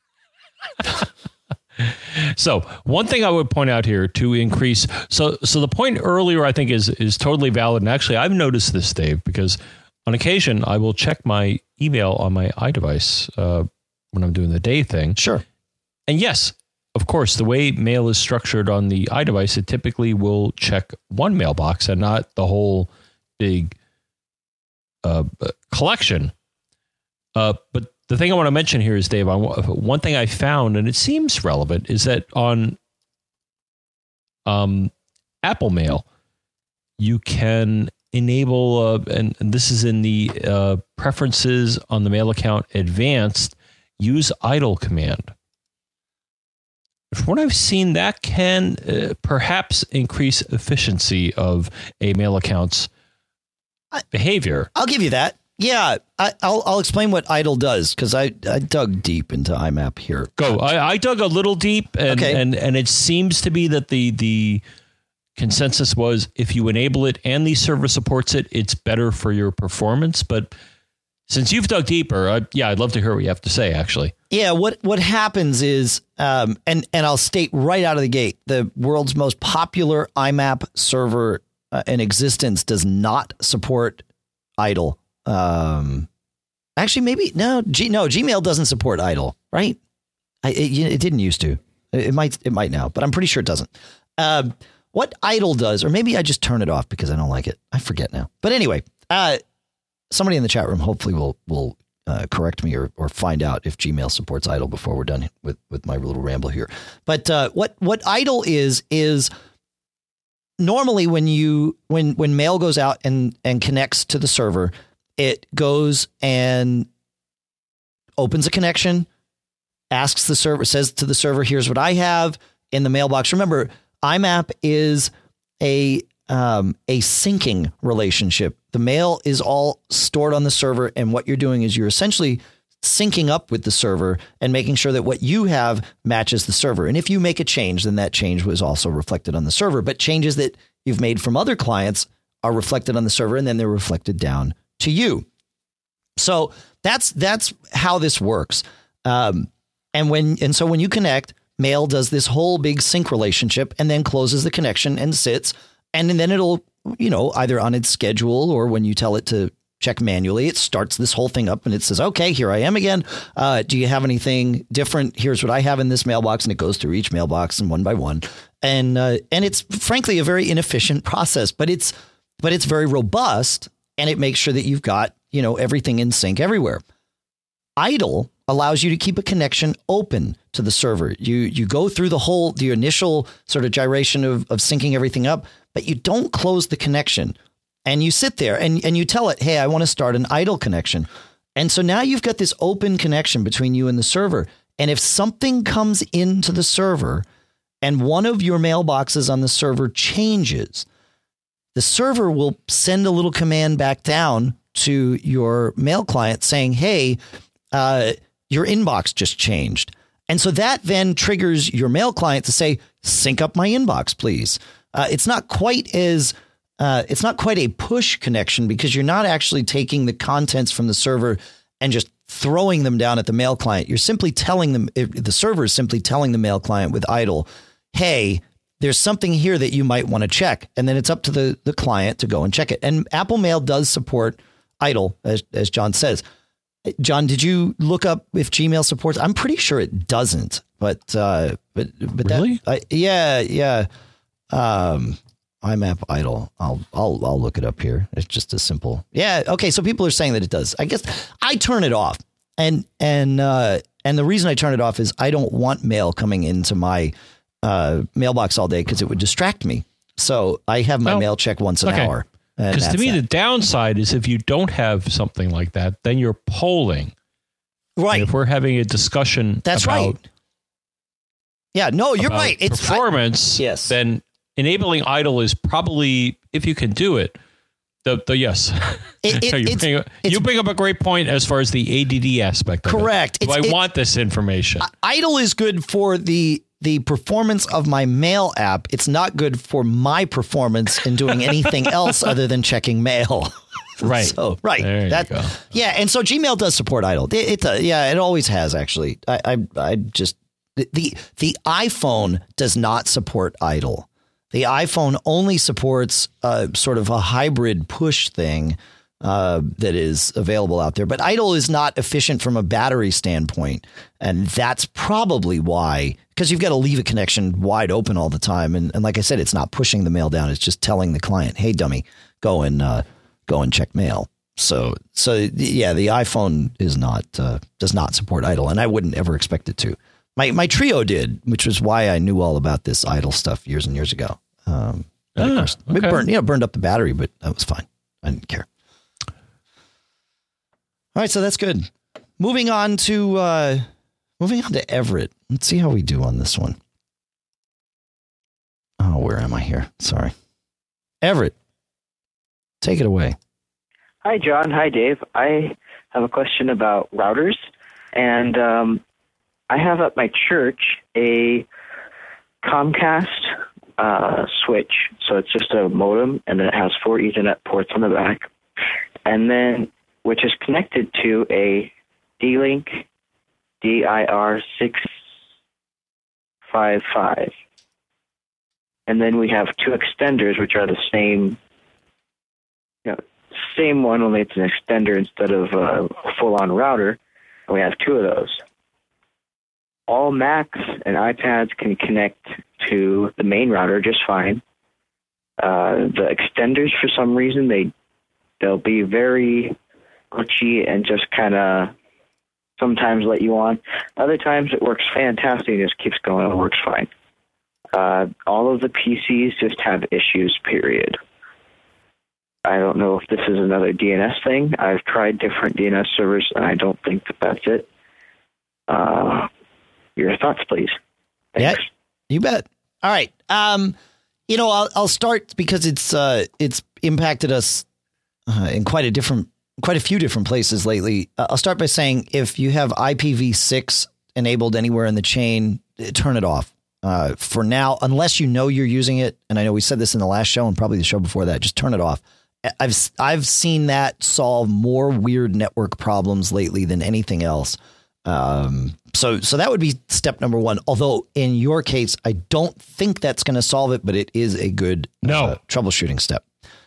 So one thing I would point out here to increase. So so the point earlier, I think, is is totally valid. And actually, I've noticed this, Dave, because on occasion I will check my email on my iDevice uh, when I'm doing the day thing. Sure. And yes, of course, the way mail is structured on the iDevice, it typically will check one mailbox and not the whole big uh, collection. Uh, but the thing I want to mention here is, Dave, I, one thing I found, and it seems relevant, is that on um, Apple Mail, you can enable, uh, and, and this is in the uh, preferences on the mail account advanced, use idle command. From what I've seen, that can uh, perhaps increase efficiency of a mail account's I, behavior. I'll give you that. Yeah, I, I'll I'll explain what idle does, because I, I dug deep into I MAP here. Go. I, I dug a little deep, and, okay. and and it seems to be that the the consensus was if you enable it and the server supports it, it's better for your performance. But since you've dug deeper, I, yeah, I'd love to hear what you have to say, actually. Yeah, what what happens is, um, and and I'll state right out of the gate, the world's most popular I MAP server uh, in existence does not support idle. Um, actually, maybe no, G, no, Gmail doesn't support idle, right? I, it, it didn't used to. It might, it might now, but I'm pretty sure it doesn't. Um, what idle does, or maybe I just turn it off because I don't like it. I forget now. But anyway, uh, somebody in the chat room hopefully will will uh, correct me or or find out if Gmail supports idle before we're done with with my little ramble here. But uh, what what idle is is normally when you when when mail goes out and and connects to the server, it goes and opens a connection, asks the server, says to the server, here's what I have in the mailbox. Remember, I MAP is a um, a syncing relationship. The mail is all stored on the server, and what you're doing is you're essentially syncing up with the server and making sure that what you have matches the server. And if you make a change, then that change was also reflected on the server. But changes that you've made from other clients are reflected on the server, and then they're reflected down to you. So that's that's how this works. Um, and when and so when you connect, mail does this whole big sync relationship and then closes the connection and sits. And then it'll, you know, either on its schedule or when you tell it to check manually, it starts this whole thing up and it says, OK, here I am again. Uh, do you have anything different? Here's what I have in this mailbox. And it goes through each mailbox and one by one. And uh, and it's frankly a very inefficient process, but it's but it's very robust. And it makes sure that you've got, you know, everything in sync everywhere. Idle allows you to keep a connection open to the server. You you go through the whole, the initial sort of gyration of, of syncing everything up, but you don't close the connection. And you sit there and, and you tell it, hey, I want to start an idle connection. And so now you've got this open connection between you and the server. And if something comes into the server and one of your mailboxes on the server changes, the server will send a little command back down to your mail client saying, hey, uh, your inbox just changed. And so that then triggers your mail client to say, sync up my inbox, please. Uh, it's not quite as uh, it's not quite a push connection because you're not actually taking the contents from the server and just throwing them down at the mail client. You're simply telling them, the server is simply telling the mail client with idle, hey, there's something here that you might want to check. And then it's up to the, the client to go and check it. And Apple Mail does support idle, as, as John says. John, did you look up if Gmail supports? I'm pretty sure it doesn't. But uh, but but really? that, I, yeah, yeah. Um, I MAP idle. I'll I'll I'll look it up here. It's just a simple. Yeah. OK, so people are saying that it does. I guess I turn it off. And and uh, and the reason I turn it off is I don't want mail coming into my uh, mailbox all day because it would distract me. So I have my well, mail check once an okay. hour. Because to me, that. the downside is if you don't have something like that, then you're polling. Right. And if we're having a discussion That's about, right. Yeah, no, you're right. It's performance. I, yes. Then enabling idle is probably, if you can do it, The, the yes. It, it, you, it's, bring up, it's, you bring up a great point as far as the A D D aspect of correct. it. Do I it, want this information? Idle is good for the the performance of my mail app. It's not good for my performance in doing anything else other than checking mail. Right. So, right. There that, you go. Yeah. And so Gmail does support idle. It, it uh, yeah, it always has, actually. I, I, I just the, the the iPhone does not support idle. The iPhone only supports uh, sort of a hybrid push thing uh, that is available out there. But idle is not efficient from a battery standpoint. And that's probably why, because you've got to leave a connection wide open all the time. And, and like I said, it's not pushing the mail down. It's just telling the client, hey, dummy, go and uh, go and check mail. So, so yeah, the iPhone is not uh, does not support idle. And I wouldn't ever expect it to. My my Trio did, which was why I knew all about this idle stuff years and years ago. Um, ah, of course, okay. it burned, you know, burned up the battery, but that was fine. I didn't care. All right, so that's good. Moving on to uh, moving on to Everett. Let's see how we do on this one. Oh, where am I here? Sorry, Everett, take it away. Hi, John. Hi, Dave. I have a question about routers, and um, I have at my church a Comcast uh, switch. So it's just a modem, and then it has four Ethernet ports on the back, and then which is connected to a D-Link D I R six five five. And then we have two extenders, which are the same, you know, same one, only it's an extender instead of a full-on router. And we have two of those. All Macs and iPads can connect to the main router just fine. Uh, the extenders, for some reason, they, they'll be very glitchy and just kind of sometimes let you on. Other times it works fantastic and just keeps going and works fine. Uh, all of the P Cs just have issues, period. I don't know if this is another D N S thing. I've tried different D N S servers, and I don't think that that's it. Uh, your thoughts, please. Thanks. Yeah, you bet. All right. Um, you know, I'll, I'll start because it's uh, it's impacted us uh, in quite a different, quite a few different places lately. Uh, I'll start by saying if you have I P v six enabled anywhere in the chain, turn it off. Uh, for now, unless you know you're using it, and I know we said this in the last show and probably the show before that, just turn it off. I've I've seen that solve more weird network problems lately than anything else. Um, so so that would be step number one. Although in your case, I don't think that's going to solve it, but it is a good no. uh, troubleshooting step.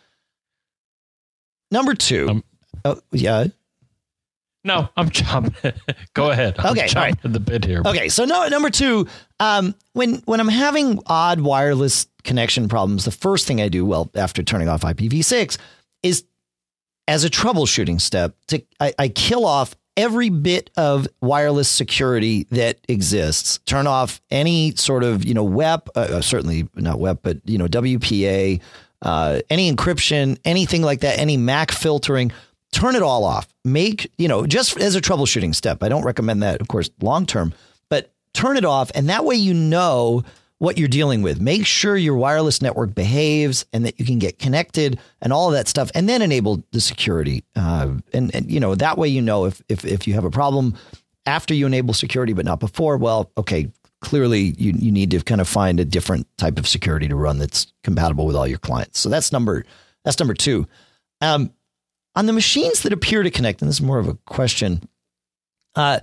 Number two, um, oh, yeah. No, I'm jumping. Go ahead. I'm okay, jumping right. the bit here. Okay, so no, number two, um, when when I'm having odd wireless connection problems, the first thing I do, well, after turning off I P v six, is as a troubleshooting step, to I, I kill off every bit of wireless security that exists. Turn off any sort of, you know, W E P, uh, certainly not W E P, but, you know, W P A, uh, any encryption, anything like that, any M A C filtering. Turn it all off. Make, you know, just as a troubleshooting step. I don't recommend that, of course, long term, but turn it off. And that way, you know what you're dealing with. Make sure your wireless network behaves and that you can get connected and all of that stuff, and then enable the security. Uh, and, and, you know, that way, you know, if, if, if you have a problem after you enable security, but not before, well, OK, clearly you, you need to kind of find a different type of security to run that's compatible with all your clients. So that's number that's number two. Um, On the machines that appear to connect, and this is more of a question, uh,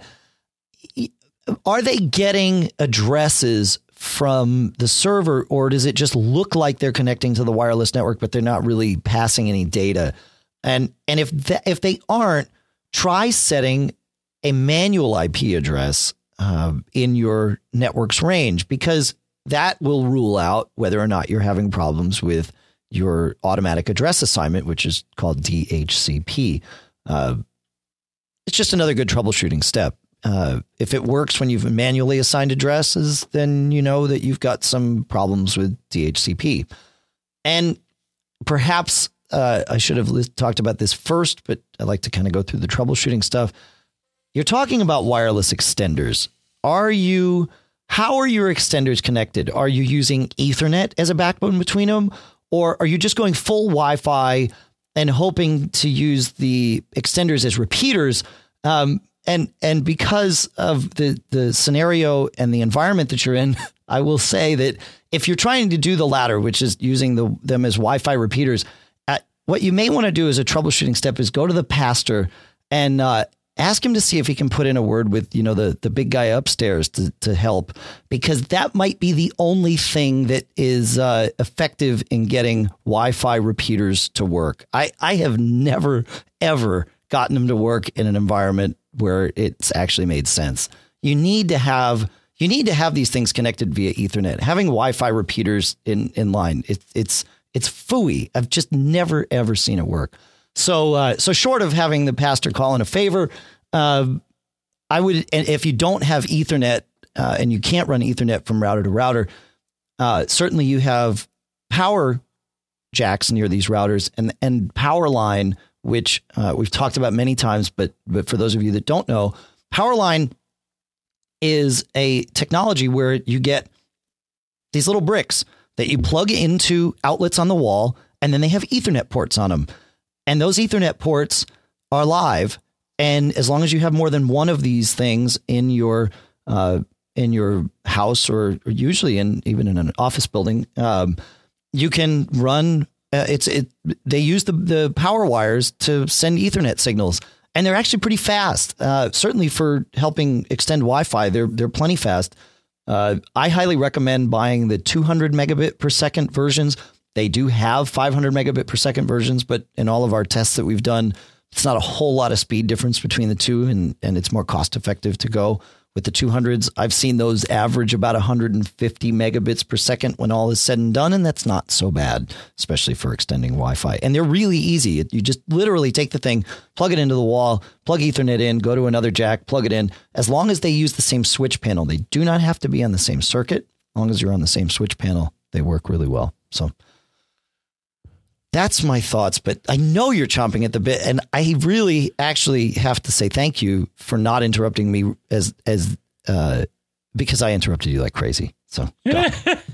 are they getting addresses from the server, or does it just look like they're connecting to the wireless network, but they're not really passing any data? And and if that, if they aren't, try setting a manual I P address uh, in your network's range, because that will rule out whether or not you're having problems with your automatic address assignment, which is called D H C P. Uh, it's just another good troubleshooting step. Uh, if it works when you've manually assigned addresses, then you know that you've got some problems with D H C P. And perhaps uh, I should have li- talked about this first, but I like to kind of go through the troubleshooting stuff. You're talking about wireless extenders. Are you, how are your extenders connected? Are you using Ethernet as a backbone between them? Or are you just going full Wi-Fi and hoping to use the extenders as repeaters. Um, and and because of the, the scenario and the environment that you're in, I will say that if you're trying to do the latter, which is using the, them as Wi-Fi repeaters, uh, what you may want to do as a troubleshooting step is go to the pastor and uh, ask him to see if he can put in a word with, you know, the, the big guy upstairs to, to help, because that might be the only thing that is uh, effective in getting Wi-Fi repeaters to work. I, I have never, ever gotten them to work in an environment where it's actually made sense. You need to have you need to have these things connected via Ethernet. Having Wi-Fi repeaters in, in line, it, it's it's phooey. I've just never, ever seen it work. So uh, so short of having the pastor call in a favor, uh, I would, and if you don't have Ethernet uh, and you can't run Ethernet from router to router, uh, certainly you have power jacks near these routers and and Powerline, which uh, we've talked about many times, but but for those of you that don't know, Powerline is a technology where you get these little bricks that you plug into outlets on the wall, and then they have Ethernet ports on them. And those Ethernet ports are live. And as long as you have more than one of these things in your uh, in your house, or, or usually in even in an office building, um, you can run. Uh, it's it. They use the the power wires to send Ethernet signals, and they're actually pretty fast. Uh, certainly for helping extend Wi-Fi, they're they're plenty fast. Uh, I highly recommend buying the two hundred megabit per second versions. They do have five hundred megabit per second versions, but in all of our tests that we've done, it's not a whole lot of speed difference between the two, and and it's more cost effective to go with the two hundreds. I've seen those average about one hundred fifty megabits per second when all is said and done, and that's not so bad, especially for extending Wi-Fi. And they're really easy. You just literally take the thing, plug it into the wall, plug Ethernet in, go to another jack, plug it in. As long as they use the same switch panel, they do not have to be on the same circuit. As long as you're on the same switch panel, they work really well. So that's my thoughts, but I know you're chomping at the bit, and I really actually have to say thank you for not interrupting me as as uh, because I interrupted you like crazy. So, well,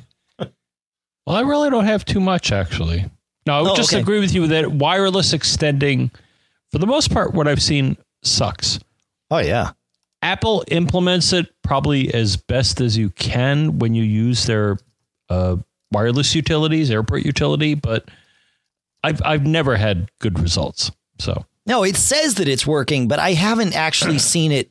I really don't have too much, actually. No, I would oh, just okay. agree with you that wireless extending, for the most part, what I've seen sucks. Oh, yeah. Apple implements it probably as best as you can when you use their uh, wireless utilities, airport utility, but I've I've never had good results. So no, it says that it's working, but I haven't actually seen it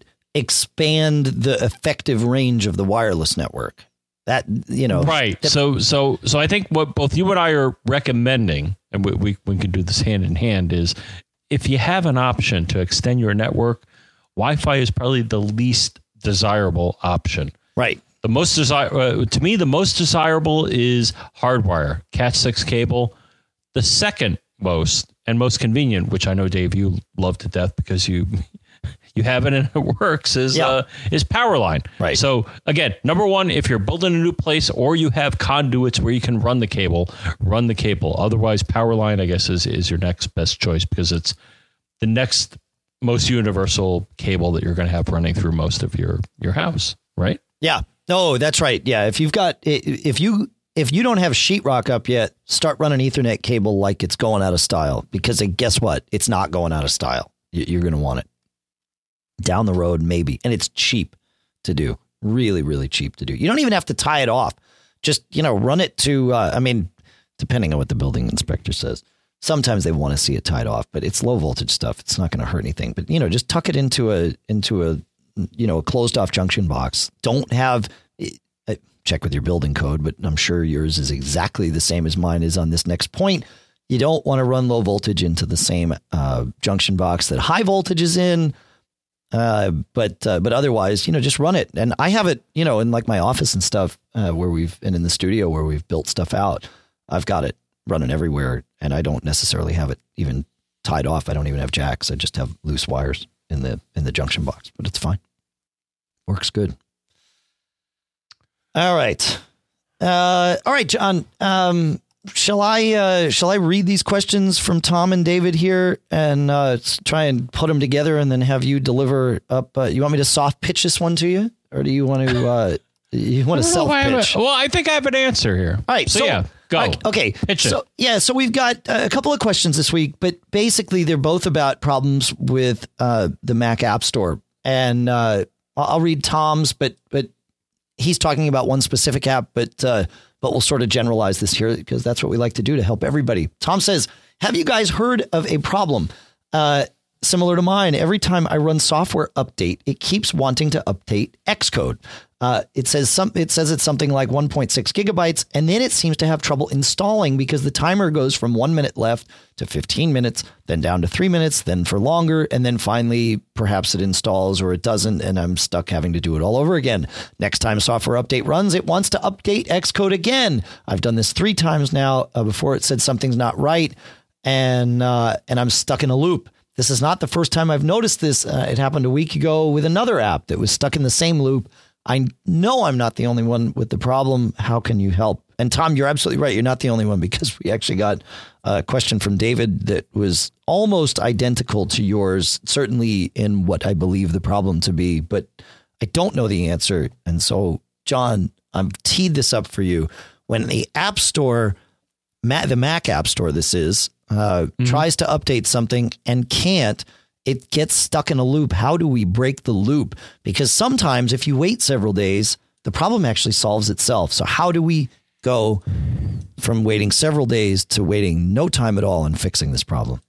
expand the effective range of the wireless network. That, you know, right. That, so so so I think what both you and I are recommending, and we, we we can do this hand in hand, is if you have an option to extend your network, Wi-Fi is probably the least desirable option. Right. The most desire uh, to me, the most desirable is hardwire, Cat six cable. The second most and most convenient, which I know, Dave, you love to death because you you have it and it works, is yeah. uh, is Powerline. Right. So again, number one, if you're building a new place or you have conduits where you can run the cable, run the cable. Otherwise, Powerline, I guess, is is your next best choice because it's the next most universal cable that you're going to have running through most of your your house. Right. Yeah. No, that's right. Yeah. If you've got if you. If you don't have sheetrock up yet, start running Ethernet cable like it's going out of style, because guess what? It's not going out of style. You're going to want it down the road, maybe. And it's cheap to do. Really, really cheap to do. You don't even have to tie it off. Just, you know, run it to, uh, I mean, depending on what the building inspector says. Sometimes they want to see it tied off, but it's low voltage stuff. It's not going to hurt anything. But, you know, just tuck it into a, into a, you know, a closed off junction box. Don't have... check with your building code, but I'm sure yours is exactly the same as mine is on this next point. You don't want to run low voltage into the same uh, junction box that high voltage is in. Uh, but uh, but otherwise, you know, just run it. And I have it, you know, in like my office and stuff uh, where we've and in the studio where we've built stuff out. I've got it running everywhere, and I don't necessarily have it even tied off. I don't even have jacks. I just have loose wires in the in the junction box, but it's fine. Works good. All right. Uh, all right, John. Um, shall I uh, shall I read these questions from Tom and David here and uh, try and put them together and then have you deliver up? Uh, you want me to soft pitch this one to you, or do you want to uh, you want to self pitch? Well, I think I have an answer here. All right. So, so yeah. Go. I, okay. Pitch it. So, yeah, so we've got a couple of questions this week, but basically they're both about problems with uh, the Mac App Store. And uh, I'll read Tom's, but but he's talking about one specific app, but uh, but we'll sort of generalize this here because that's what we like to do to help everybody. Tom says, have you guys heard of a problem uh, similar to mine? Every time I run software update, it keeps wanting to update Xcode. Uh, it says some. It says it's something like one point six gigabytes, and then it seems to have trouble installing because the timer goes from one minute left to fifteen minutes, then down to three minutes, then for longer, and then finally perhaps it installs or it doesn't, and I'm stuck having to do it all over again. Next time software update runs, it wants to update Xcode again. I've done this three times now. Uh, before it said something's not right, and uh, and I'm stuck in a loop. This is not the first time I've noticed this. Uh, it happened a week ago with another app that was stuck in the same loop. I know I'm not the only one with the problem. How can you help? And Tom, you're absolutely right. You're not the only one because we actually got a question from David that was almost identical to yours, certainly in what I believe the problem to be, but I don't know the answer. And so, John, I've teed this up for you. When the App Store, the Mac App Store, this is, uh, mm-hmm. tries to update something and can't, it gets stuck in a loop. How do we break the loop? Because sometimes if you wait several days, the problem actually solves itself. So how do we go from waiting several days to waiting no time at all and fixing this problem?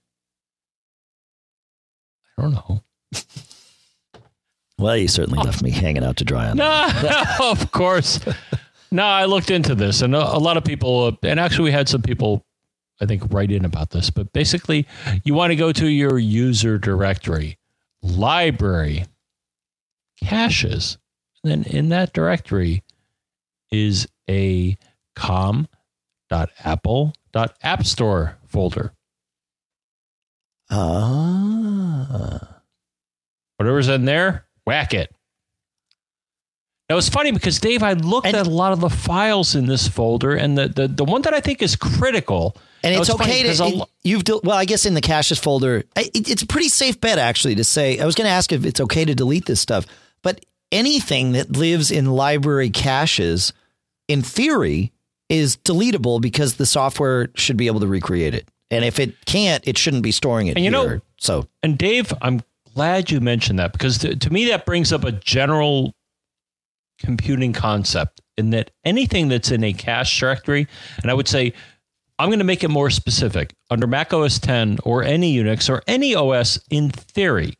I don't know. Well, you certainly left me hanging out to dry on that. No, of course. No, I looked into this, and a, a lot of people, and actually we had some people, I think, write in about this, but basically you want to go to your user directory, library, caches. And then in that directory is a com dot apple dot app store folder. Ah. Whatever's in there, whack it. Now, it's funny because, Dave, I looked and, at a lot of the files in this folder, and the, the, the one that I think is critical. And it's okay to, it, you've, well, I guess in the caches folder, it, it's a pretty safe bet, actually, to say, I was going to ask if it's okay to delete this stuff, but anything that lives in library caches, in theory, is deletable because the software should be able to recreate it. And if it can't, it shouldn't be storing it. And you here. know, so, and Dave, I'm glad you mentioned that because to, to me, that brings up a general computing concept in that anything that's in a cache directory, and I would say, I'm going to make it more specific under Mac O S ten or any Unix or any O S in theory.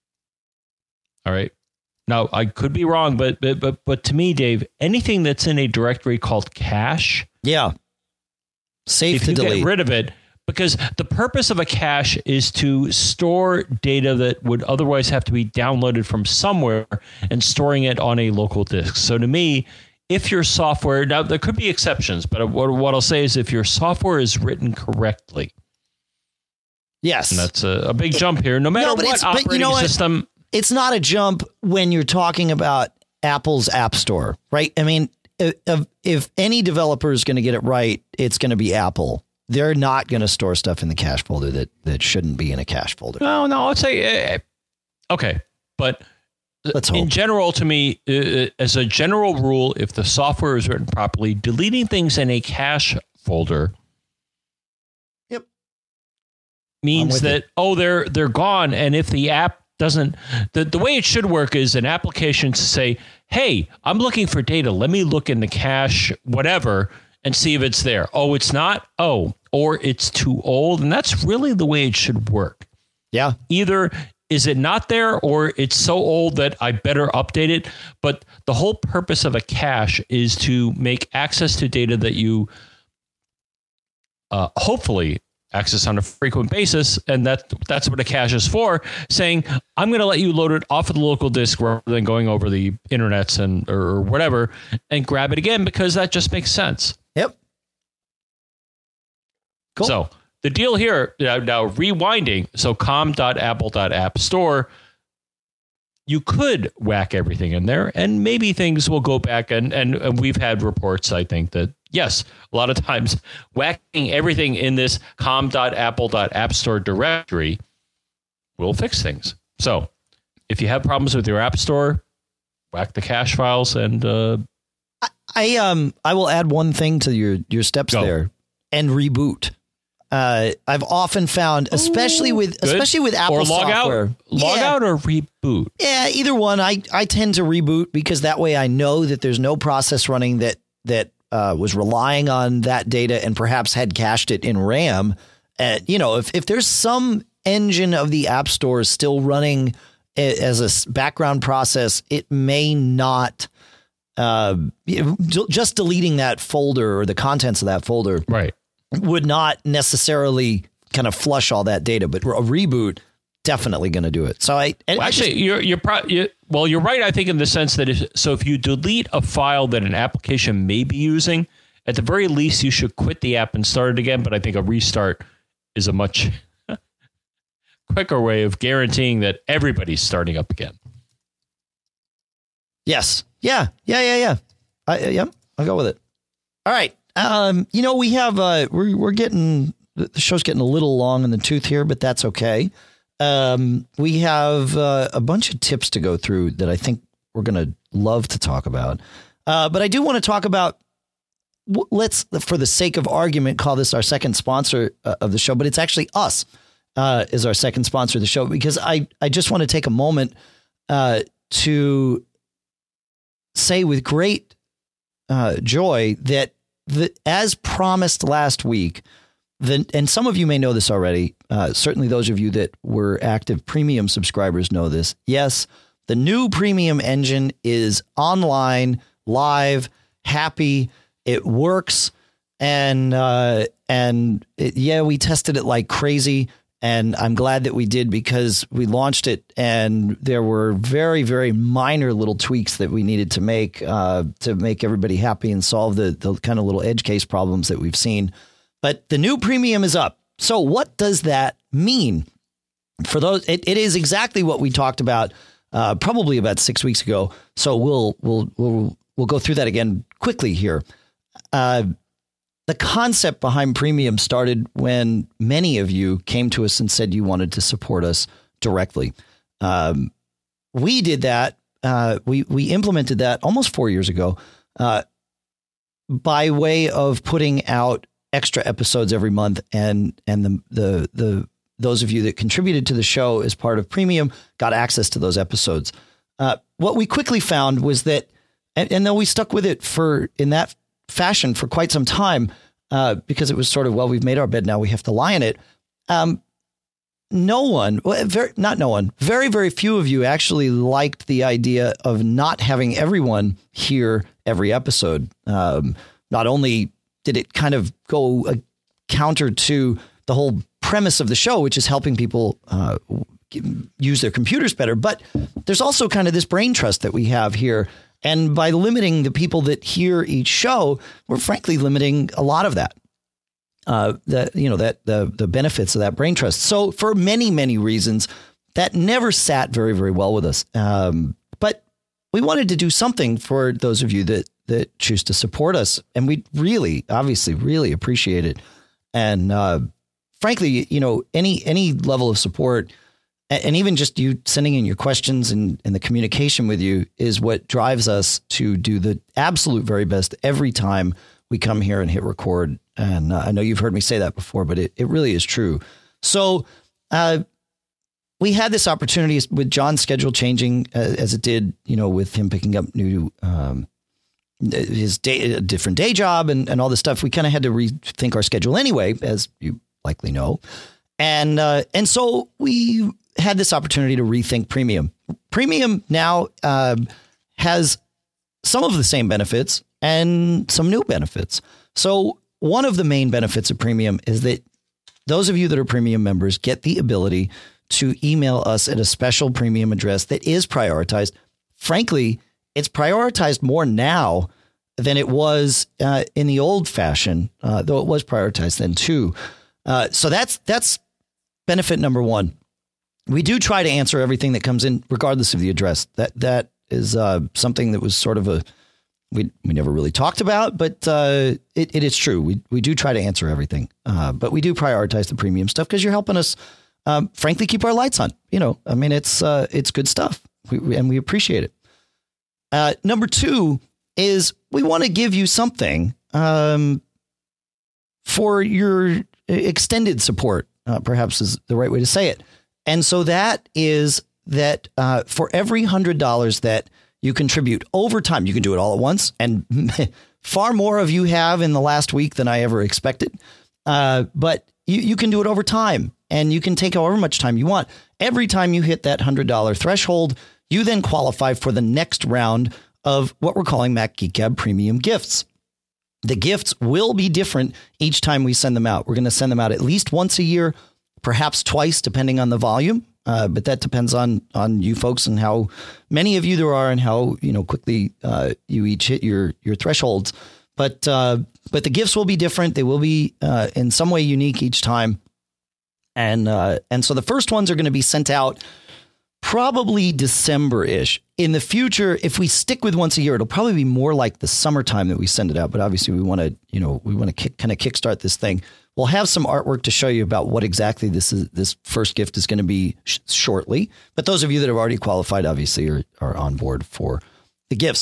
All right. Now, I could be wrong, but but but, but to me, Dave, anything that's in a directory called cache. Yeah. Safe if to you delete. Get rid of it. Because the purpose of a cache is to store data that would otherwise have to be downloaded from somewhere and storing it on a local disk. So to me, if your software, now there could be exceptions, but what, what I'll say is if your software is written correctly. Yes. And that's a, a big it, jump here. No matter no, what operating you know system. What? It's not a jump when you're talking about Apple's App Store, right? I mean, if, if any developer is going to get it right, it's going to be Apple. They're not going to store stuff in the cache folder that, that shouldn't be in a cache folder. No, no, I'd say, uh, okay. But Let's hope. In general, to me, uh, as a general rule, if the software is written properly, deleting things in a cache folder yep. means that, you. oh, they're they're gone. And if the app doesn't, the, the way it should work is an application to say, hey, I'm looking for data. Let me look in the cache, whatever, and see if it's there. Oh, it's not? Oh, or it's too old. And that's really the way it should work. Yeah. Either is it not there or it's so old that I better update it. But the whole purpose of a cache is to make access to data that you uh, hopefully access on a frequent basis. And that that's what a cache is for, saying, I'm going to let you load it off of the local disk rather than going over the internets and or whatever and grab it again, because that just makes sense. Yep. Cool. So the deal here, now, now rewinding, so com dot apple dot app store, you could whack everything in there and maybe things will go back. And, and, and we've had reports, I think, that, yes, a lot of times whacking everything in this com dot apple dot app store directory will fix things. So if you have problems with your app store, whack the cache files and uh, I um I will add one thing to your your steps Go. there, and reboot. Uh, I've often found, especially with Good. especially with Apple or log software, out, log yeah, out or reboot. Yeah, either one. I I tend to reboot because that way I know that there's no process running that that uh, was relying on that data and perhaps had cached it in RAM. And you know, if if there's some engine of the App Store still running as a background process, it may not. Uh, just deleting that folder or the contents of that folder, right, would not necessarily kind of flush all that data, but a reboot definitely going to do it. So I well, I actually just, you're you're, pro- you well you're right. I think in the sense that if, so if you delete a file that an application may be using, at the very least you should quit the app and start it again. But I think a restart is a much quicker way of guaranteeing that everybody's starting up again. Yes. Yeah. Yeah. Yeah. Yeah. I, yeah. I'll go with it. All right. Um, you know, we have, uh, we're, we're getting, the show's getting a little long in the tooth here, but that's okay. Um, we have uh, a bunch of tips to go through that I think we're going to love to talk about. Uh, but I do want to talk about, let's, for the sake of argument, call this our second sponsor uh, of the show, but it's actually us uh, is our second sponsor of the show, because I, I just want to take a moment uh, to say with great uh, joy that the, as promised last week, the, and some of you may know this already, uh, certainly those of you that were active premium subscribers know this. Yes, the new premium engine is online, live, happy. It works. And, uh, and it, yeah, we tested it like crazy. And I'm glad that we did, because we launched it and there were very, very minor little tweaks that we needed to make uh, to make everybody happy and solve the, the kind of little edge case problems that we've seen. But the new premium is up. So what does that mean? For those, it, it is exactly what we talked about uh, probably about six weeks ago. So we'll we'll we'll we'll go through that again quickly here. Uh, The concept behind premium started when many of you came to us and said you wanted to support us directly. Um, we did that. Uh, we we implemented that almost four years ago uh, by way of putting out extra episodes every month, and and the the the those of you that contributed to the show as part of premium got access to those episodes. Uh, what we quickly found was that, and, and then we stuck with it for in that fashion for quite some time, uh, because it was sort of, well, we've made our bed, now we have to lie in it. Um, no one, well, very, not no one, very, very few of you actually liked the idea of not having everyone hear every episode. Um, not only did it kind of go uh, counter to the whole premise of the show, which is helping people uh, use their computers better, but there's also kind of this brain trust that we have here. And by limiting the people that hear each show, we're frankly limiting a lot of that, uh, that, you know, that the, the benefits of that brain trust. So for many, many reasons, that never sat very, very well with us. Um, but we wanted to do something for those of you that, that choose to support us. And we really, obviously, really appreciate it. And uh, frankly, you know, any, any level of support, and even just you sending in your questions and, and the communication with you is what drives us to do the absolute very best every time we come here and hit record. And uh, I know you've heard me say that before, but it, it really is true. So uh, we had this opportunity with John's schedule changing uh, as it did, you know, with him picking up new, um, his day, a different day job and, and all this stuff. We kind of had to rethink our schedule anyway, as you likely know. And, uh, and so we had this opportunity to rethink premium. Premium now uh, has some of the same benefits and some new benefits. So one of the main benefits of premium is that those of you that are premium members get the ability to email us at a special premium address that is prioritized. Frankly, it's prioritized more now than it was uh, in the old fashion, uh, though it was prioritized then too. Uh, so that's that's benefit number one. We do try to answer everything that comes in, regardless of the address. That that is uh, something that was sort of a we we never really talked about, but uh, it, it is true. We we do try to answer everything, uh, but we do prioritize the premium stuff because you're helping us, um, frankly, keep our lights on. You know, I mean, it's uh, it's good stuff, we, we, and we appreciate it. Uh, number two is we want to give you something um, for your extended support, uh, perhaps is the right way to say it. And so that is that uh, for every one hundred dollars that you contribute over time, you can do it all at once. And far more of you have in the last week than I ever expected. Uh, but you, you can do it over time, and you can take however much time you want. Every time you hit that one hundred dollars threshold, you then qualify for the next round of what we're calling Mac Geek Gab Premium Gifts. The gifts will be different each time we send them out. We're going to send them out at least once a year, perhaps twice, depending on the volume. Uh, but that depends on on you folks and how many of you there are and how, you know, quickly uh, you each hit your your thresholds. But uh, but the gifts will be different. They will be uh, in some way unique each time. And uh, and so the first ones are going to be sent out probably December-ish. In the future, if we stick with once a year, it'll probably be more like the summertime that we send it out. But obviously, we want to, you know, we want to kick, kind of kickstart this thing. We'll have some artwork to show you about what exactly this is. This first gift is going to be sh- shortly. But those of you that have already qualified, obviously, are are on board for the gifts.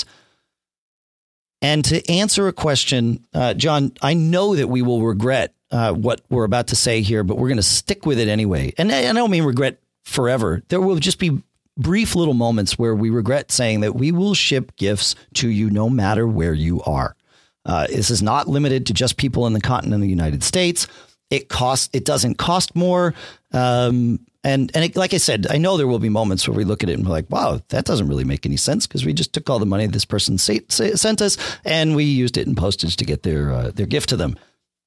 And to answer a question, uh, John, I know that we will regret uh, what we're about to say here, but we're going to stick with it anyway. And I, I don't mean regret forever. There will just be brief little moments where we regret saying that we will ship gifts to you no matter where you are. Uh, this is not limited to just people in the continent of the United States. It costs. It doesn't cost more. Um, and and it, like I said, I know there will be moments where we look at it and we're like, wow, that doesn't really make any sense because we just took all the money this person say, say, sent us and we used it in postage to get their uh, their gift to them.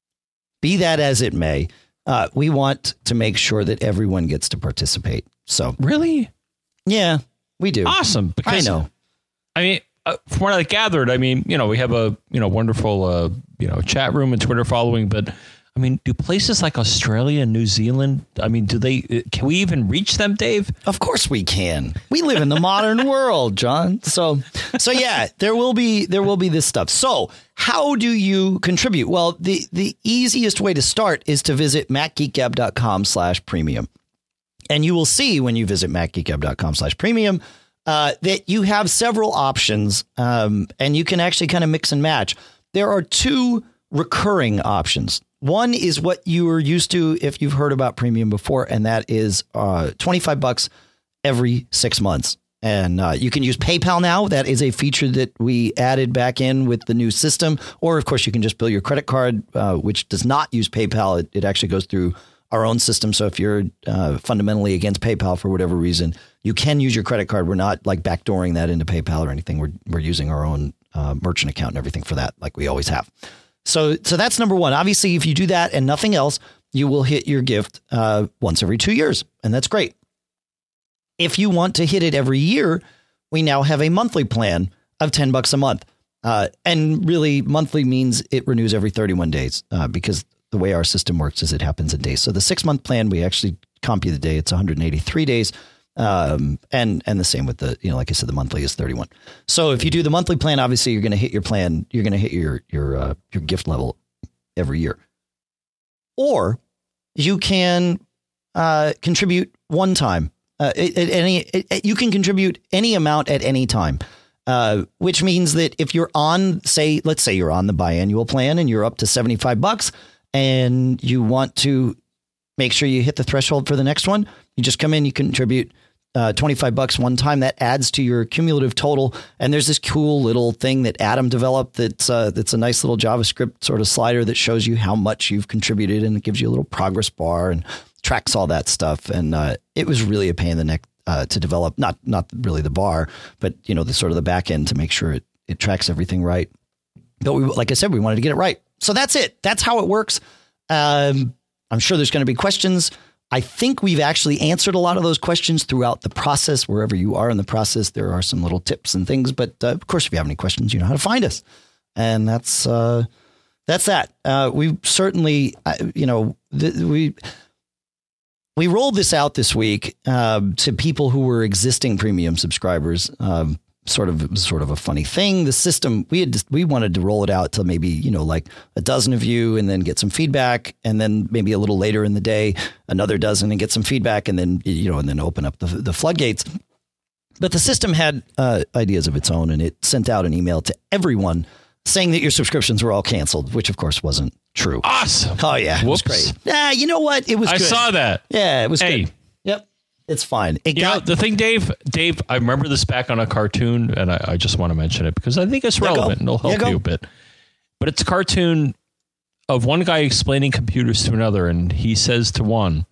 Be that as it may, uh, we want to make sure that everyone gets to participate. So really, yeah, we do. Awesome. Because, I know. I mean, uh, from what I gathered, I mean, you know, we have a, you know, wonderful, uh, you know, chat room and Twitter following. But I mean, do places like Australia and New Zealand, I mean, do they, can we even reach them, Dave? Of course we can. We live in the modern world, John. So, so yeah, there will be, there will be this stuff. So how do you contribute? Well, the, the easiest way to start is to visit macgeekgab.com slash premium. And you will see when you visit macgeekgab.com slash premium uh, that you have several options um, and you can actually kind of mix and match. There are two recurring options. One is what you were used to if you've heard about premium before, and that is uh, twenty-five bucks every six months. And uh, you can use PayPal now. That is a feature that we added back in with the new system. Or, of course, you can just bill your credit card, uh, which does not use PayPal. It, it actually goes through our own system. So if you're uh, fundamentally against PayPal for whatever reason, you can use your credit card. We're not like backdooring that into PayPal or anything. We're we're using our own uh, merchant account and everything for that, like we always have. So so that's number one. Obviously, if you do that and nothing else, you will hit your gift uh, once every two years. And that's great. If you want to hit it every year, we now have a monthly plan of ten bucks a month. Uh, and really, monthly means it renews every thirty-one days uh, because the way our system works is it happens in days. So the six month plan, we actually comp you the day. It's one hundred eighty-three days. Um, and, and the same with the, you know, like I said, the monthly is thirty-one. So if you do the monthly plan, obviously you're going to hit your plan. You're going to hit your, your, uh, your gift level every year. Or you can, uh, contribute one time, uh, at any, it, you can contribute any amount at any time. Uh, which means that if you're on, say, let's say you're on the biannual plan and you're up to seventy-five bucks and you want to make sure you hit the threshold for the next one, you just come in, you contribute uh, twenty-five bucks one time. That adds to your cumulative total. And there's this cool little thing that Adam developed that's uh, that's a nice little JavaScript sort of slider that shows you how much you've contributed, and it gives you a little progress bar and tracks all that stuff. And uh, it was really a pain in the neck uh, to develop, not not really the bar, but, you know, the sort of the back end to make sure it, it tracks everything right. But we, like I said, we wanted to get it right. So that's it. That's how it works. Um, I'm sure there's going to be questions. I think we've actually answered a lot of those questions throughout the process. Wherever you are in the process, there are some little tips and things. But uh, of course, if you have any questions, you know how to find us. And that's uh, that's that. Uh, we certainly, uh, you know, th- we we rolled this out this week uh, to people who were existing premium subscribers. Um, sort of, it was sort of a funny thing. The system, we had, we wanted to roll it out to maybe, you know, like a dozen of you and then get some feedback. And then maybe a little later in the day, another dozen and get some feedback. And then, you know, and then open up the, the floodgates. But the system had uh, ideas of its own, and it sent out an email to everyone saying that your subscriptions were all canceled, which of course wasn't true. Awesome. Oh yeah, it Whoops. was great. Nah, you know what? It was. I good. saw that. Yeah, it was. Hey. Good. Yep, it's fine. It You got know, the thing, Dave, Dave, I remember this back on a cartoon, and I, I just want to mention it because I think it's relevant and it'll help Yeah, you a bit. But it's a cartoon of one guy explaining computers to another, and he says to one,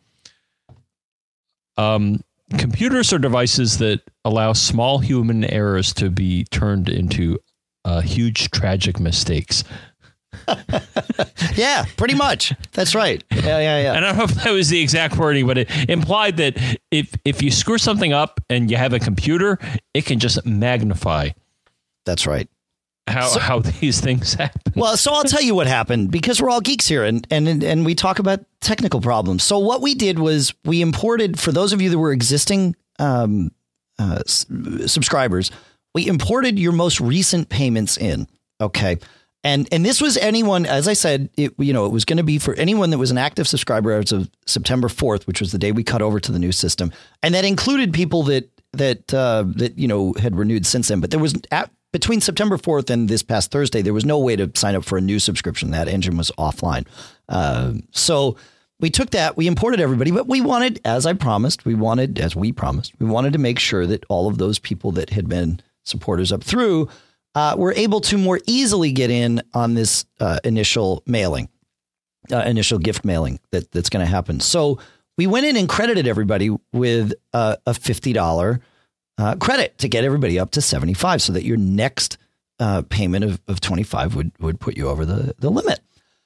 um, computers are devices that allow small human errors to be turned into uh, huge tragic mistakes. Yeah, pretty much. That's right. Yeah, yeah, yeah. I don't know if that was the exact wording, but it implied that if if you screw something up and you have a computer, it can just magnify. That's right. How So- how these things happen. Well, so I'll tell you what happened because we're all geeks here and, and, and we talk about technical problems. So what we did was we imported, for those of you that were existing um, uh, s- subscribers, we imported your most recent payments in. Okay. And and this was anyone, as I said, it, you know, it was going to be for anyone that was an active subscriber as of September fourth, which was the day we cut over to the new system. And that included people that that uh, that, you know, had renewed since then. But there was at, between September fourth and this past Thursday, there was no way to sign up for a new subscription. That engine was offline. Uh, so we took that, we imported everybody, but we wanted, as I promised, we wanted, as we promised, we wanted to make sure that all of those people that had been supporters up through uh, were able to more easily get in on this uh, initial mailing, uh, initial gift mailing that that's going to happen. So we went in and credited everybody with uh, a fifty dollars uh, credit to get everybody up to seventy-five so that your next uh, payment of, of twenty-five would, would put you over the, the limit.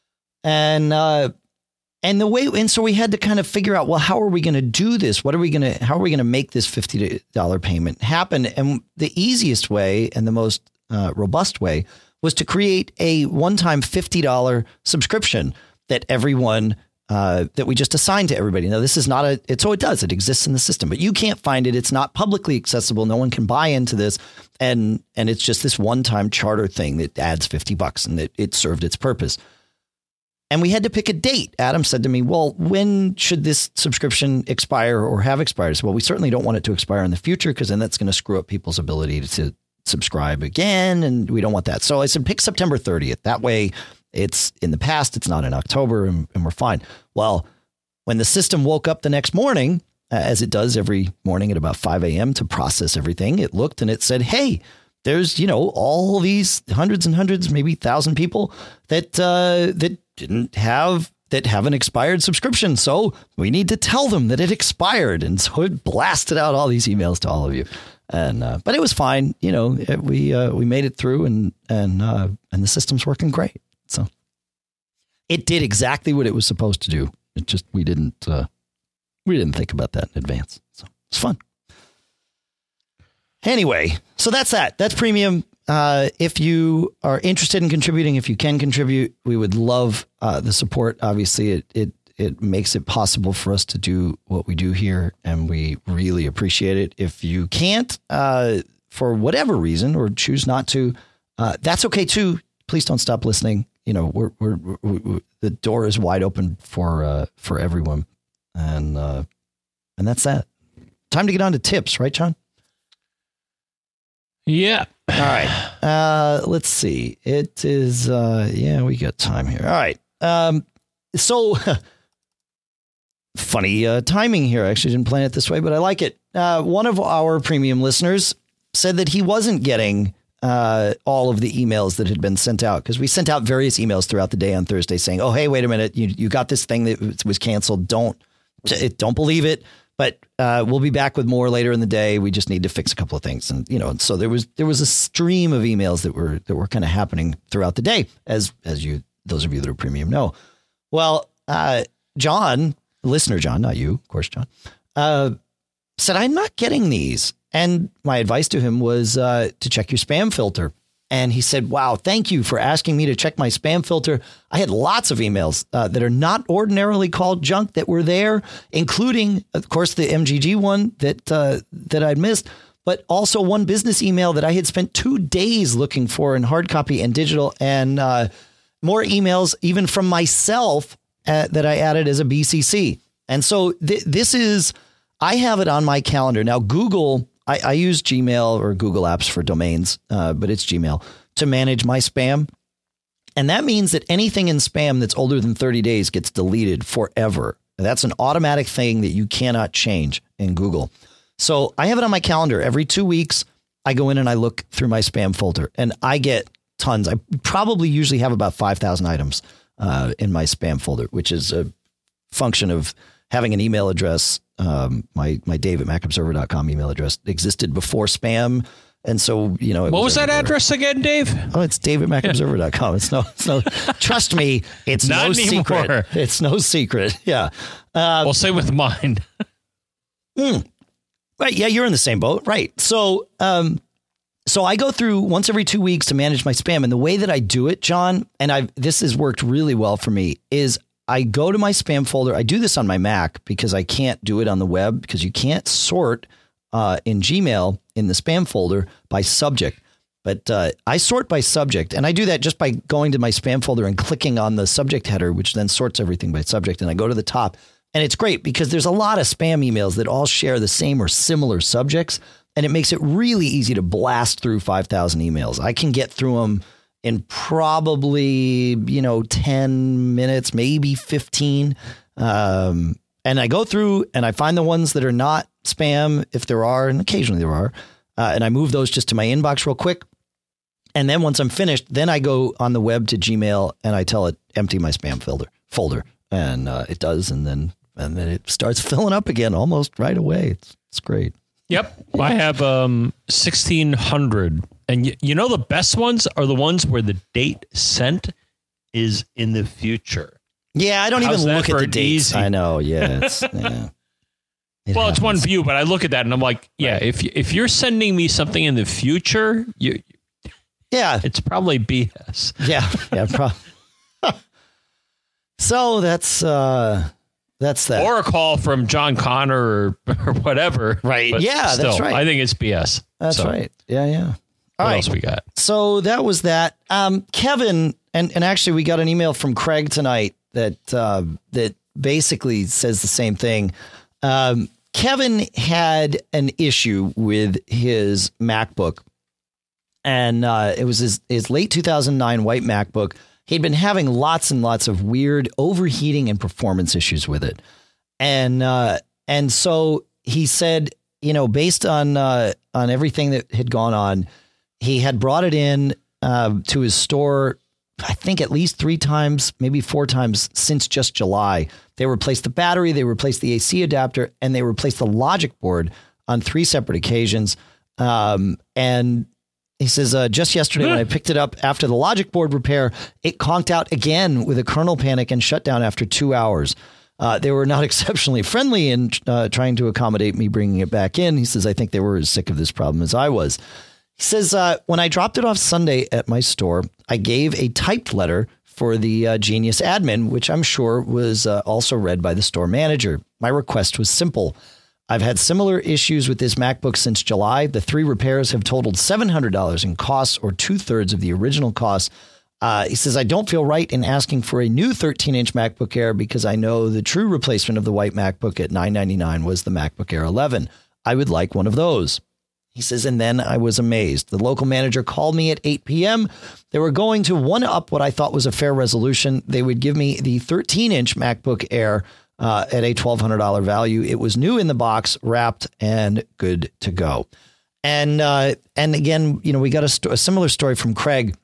And, uh, and the way, and so we had to kind of figure out, well, how are we going to do this? What are we going to, how are we going to make this fifty dollars payment happen? And the easiest way and the most uh, robust way was to create a one-time fifty dollars subscription that everyone, uh, that we just assigned to everybody. Now, this is not a, it, so it does, it exists in the system, but you can't find it. It's not publicly accessible. No one can buy into this. And, and it's just this one-time charter thing that adds fifty bucks and it, it served its purpose. And we had to pick a date. Adam said to me, well, when should this subscription expire or have expired? I said, well, we certainly don't want it to expire in the future because then that's going to screw up people's ability to, to subscribe again. And we don't want that. So I said, pick September thirtieth. That way it's in the past. It's not in October and, and we're fine. Well, when the system woke up the next morning, uh, as it does every morning at about five a.m. to process everything, it looked and it said, hey, there's, you know, all these hundreds and hundreds, maybe thousand people that uh, that didn't have that have an expired subscription. So we need to tell them that it expired. And so it blasted out all these emails to all of you. And uh, but it was fine. You know, it, we uh, we made it through and and uh, and the system's working great. So it did exactly what it was supposed to do. It just we didn't uh, we didn't think about that in advance. So it's fun. Anyway, so that's that. That's premium. Uh, if you are interested in contributing, if you can contribute, we would love uh, the support. Obviously, it it it makes it possible for us to do what we do here, and we really appreciate it. If you can't, uh, for whatever reason, or choose not to, uh, that's okay too. Please don't stop listening. You know, we're we're, we're, we're the door is wide open for uh, for everyone, and uh, and that's that. Time to get on to tips, right, John? Yeah. All right. Uh, let's see. It is, uh, yeah, we got time here. All right. Um, so funny uh, timing here. I actually didn't plan it this way, but I like it. Uh, one of our premium listeners said that he wasn't getting uh, all of the emails that had been sent out because we sent out various emails throughout the day on Thursday saying, oh, hey, wait a minute. You, you got this thing that was canceled. Don't, don't believe it. But uh, we'll be back with more later in the day. We just need to fix a couple of things. And, you know, so there was there was a stream of emails that were that were kind of happening throughout the day, as as you those of you that are premium know. Well, uh, John, listener John, not you, of course, John, uh, said, I'm not getting these. And my advice to him was uh, to check your spam filter. And he said, wow, thank you for asking me to check my spam filter. I had lots of emails uh, that are not ordinarily called junk that were there, including, of course, the M G G one that uh, that I'd missed, but also one business email that I had spent two days looking for in hard copy and digital, and uh, more emails even from myself uh, that I added as a B C C. And so th- this is, I have it on my calendar. Now, Google I, I use Gmail or Google Apps for domains, uh, but it's Gmail to manage my spam. And that means that anything in spam that's older than thirty days gets deleted forever. That's an automatic thing that you cannot change in Google. So I have it on my calendar. Every two weeks, I go in and I look through my spam folder, and I get tons. I probably usually have about five thousand items uh, in my spam folder, which is a function of having an email address. Um, my my Dave at Mac Observer dot com email address existed before spam. And so, you know, it what was, was that everywhere. address again, Dave? Oh, it's Dave at Mac Observer dot com. It's no, it's no, trust me, it's Not no anymore. secret. It's no secret. Yeah. Uh, Well, say with mine. mm, right. Yeah. You're in the same boat. Right. So, um, so I go through once every two weeks to manage my spam. And the way that I do it, John, and I've, this has worked really well for me, is I go to my spam folder. I do this on my Mac because I can't do it on the web because you can't sort uh, in Gmail in the spam folder by subject. But uh, I sort by subject, and I do that just by going to my spam folder and clicking on the subject header, which then sorts everything by subject. And I go to the top, and it's great because there's a lot of spam emails that all share the same or similar subjects. And it makes it really easy to blast through five thousand emails. I can get through them in probably, you know, ten minutes, maybe fifteen. Um, and I go through and I find the ones that are not spam, if there are, and occasionally there are. Uh, and I move those just to my inbox real quick. And then once I'm finished, then I go on the web to Gmail and I tell it empty my spam folder folder. And uh, it does. And then and then it starts filling up again almost right away. It's it's great. Yep. I have um, sixteen hundred. And y- you know, the best ones are the ones where the date sent is in the future. Yeah, I don't How's even that look for at the an dates. easy- I know. Yeah. It's, yeah. It well, it's one happens. view, but I look at that and I'm like, yeah, Right. if if you're sending me something in the future, you Yeah. it's probably B S. Yeah. Yeah. Pro- so that's uh, that's that. Or a call from John Connor or, or whatever. Right. But Yeah, that's still, right. I think it's B S. That's So, right. Yeah. Yeah. What All right. else we got? So that was that. Um, Kevin, and, and actually we got an email from Craig tonight that uh, that basically says the same thing. Um, Kevin had an issue with his MacBook, and uh, it was his, his late two thousand nine white MacBook. He'd been having lots and lots of weird overheating and performance issues with it. And uh, and so he said, you know, based on uh, on everything that had gone on, he had brought it in uh, to his store, I think at least three times, maybe four times since just July. They replaced the battery, they replaced the A C adapter, and they replaced the logic board on three separate occasions. Um, and he says, uh, just yesterday when I picked it up after the logic board repair, it conked out again with a kernel panic and shut down after two hours. Uh, they were not exceptionally friendly in uh, trying to accommodate me bringing it back in. He says, I think they were as sick of this problem as I was. He says, uh, when I dropped it off Sunday at my store, I gave a typed letter for the uh, Genius admin, which I'm sure was uh, also read by the store manager. My request was simple. I've had similar issues with this MacBook since July. The three repairs have totaled seven hundred dollars in costs, or two thirds of the original cost. Uh, he says, I don't feel right in asking for a new thirteen inch MacBook Air because I know the true replacement of the white MacBook at nine ninety-nine was the MacBook Air eleven. I would like one of those. He says, and then I was amazed. The local manager called me at eight p.m. They were going to one up what I thought was a fair resolution. They would give me the thirteen inch MacBook Air uh, at a twelve hundred dollars value. It was new in the box, wrapped, and good to go. And uh, and again, you know, we got a, st- a similar story from Craig.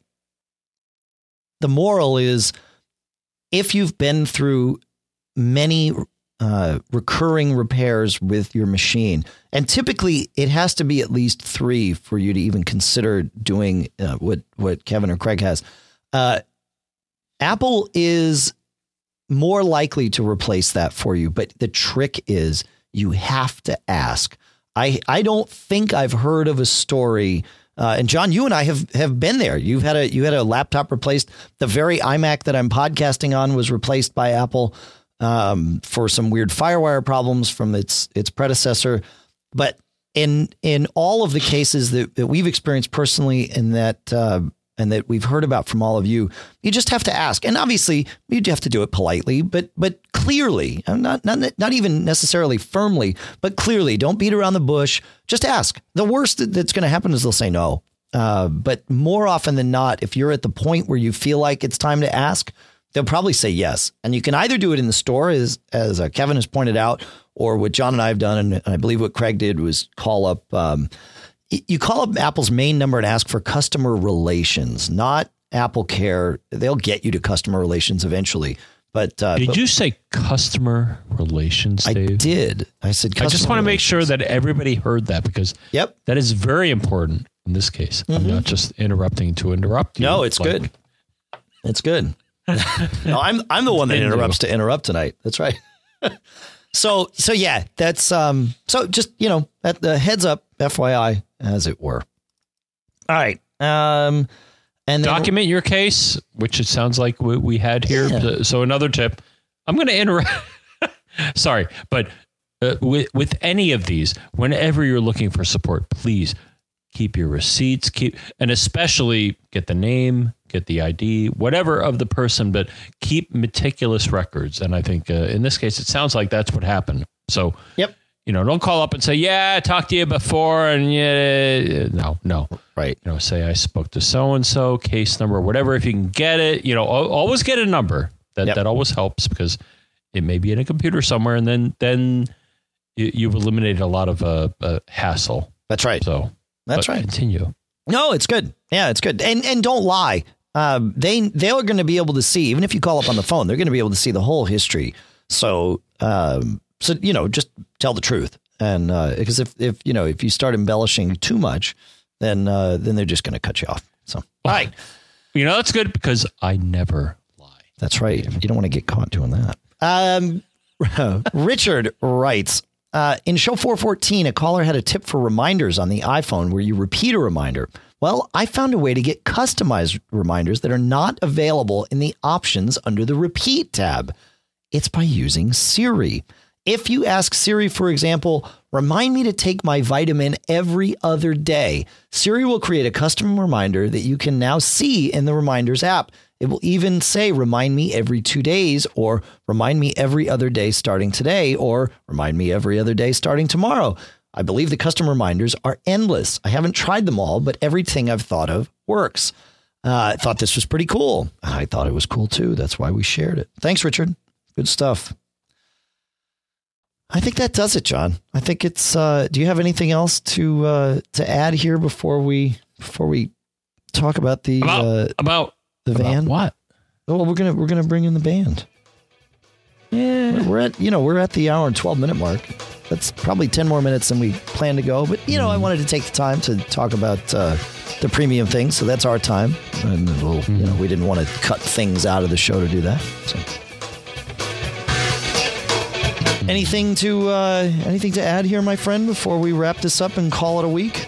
The moral is, if you've been through many uh, recurring repairs with your machine, and typically it has to be at least three for you to even consider doing uh, what, what Kevin or Craig has, uh, Apple is more likely to replace that for you. But the trick is you have to ask. I, I don't think I've heard of a story. Uh, and John, you and I have, have been there. You've had a you had a laptop replaced. The very iMac that I'm podcasting on was replaced by Apple um, for some weird FireWire problems from its its predecessor. But in in all of the cases that, that we've experienced personally, and that uh, and that we've heard about from all of you, you just have to ask. And obviously, you have to do it politely, but but clearly, not not not even necessarily firmly, but clearly. Don't beat around the bush. Just ask. The worst that's going to happen is they'll say no. Uh, but more often than not, if you're at the point where you feel like it's time to ask, they'll probably say yes. And you can either do it in the store, as as uh, Kevin has pointed out, or what John and I have done, and I believe what Craig did was call up. Um, you call up Apple's main number and ask for customer relations, not Apple Care. They'll get you to customer relations eventually. But uh, did but you say customer relations, Dave? I did. I said. I just want to make sure relations. that everybody heard that, because yep, that is very important in this case. Mm-hmm. I'm not just interrupting to interrupt you. No, it's like, good. It's good. No, I'm I'm the one that interrupts to interrupt tonight. That's right. so so yeah, that's um. So just you know, at the heads up, F Y I, as it were. All right. Um, and then, document your case, which it sounds like we, we had here. Yeah. So another tip. I'm going to interrupt. Sorry, but uh, with with any of these, whenever you're looking for support, please keep your receipts. Keep and especially get the name, get the I D, whatever of the person, but keep meticulous records. And I think uh, in this case, it sounds like that's what happened. So, yep. You know, don't call up and say, yeah, I talked to you before. And yeah, no, no. Right. You know, say I spoke to so-and-so, case number, whatever. If you can get it, you know, always get a number. That yep. that always helps, because it may be in a computer somewhere. And then then you, you've eliminated a lot of uh, uh, hassle. That's right. So that's right. Continue. No, it's good. Yeah, it's good. And and don't lie. Um, they they are going to be able to see, even if you call up on the phone, they're going to be able to see the whole history. So um, so you know, just tell the truth. And uh, because if if you know if you start embellishing too much, then uh, then they're just going to cut you off. So all right, you know that's good, because I never lie. That's right. You don't want to get caught doing that. Um, Richard writes. Uh, in show four fourteen, a caller had a tip for reminders on the iPhone where you repeat a reminder. Well, I found a way to get customized reminders that are not available in the options under the repeat tab. It's by using Siri. If you ask Siri, for example, remind me to take my vitamin every other day, Siri will create a custom reminder that you can now see in the Reminders app. It will even say, remind me every two days, or remind me every other day starting today, or remind me every other day starting tomorrow. I believe the custom reminders are endless. I haven't tried them all, but everything I've thought of works. Uh, I thought this was pretty cool. I thought it was cool, too. That's why we shared it. Thanks, Richard. Good stuff. I think that does it, John. I think it's. Uh, do you have anything else to uh, to add here before we before we talk about the about uh, about the van? About what? Oh, well, we're gonna we're gonna bring in the band. Yeah, we're at you know we're at the hour and twelve minute mark. That's probably ten more minutes than we planned to go. But you know, I wanted to take the time to talk about uh, the premium things, so that's our time. And we'll, mm-hmm. you know, we didn't want to cut things out of the show to do that. So. Anything to uh, anything to add here, my friend, before we wrap this up and call it a week?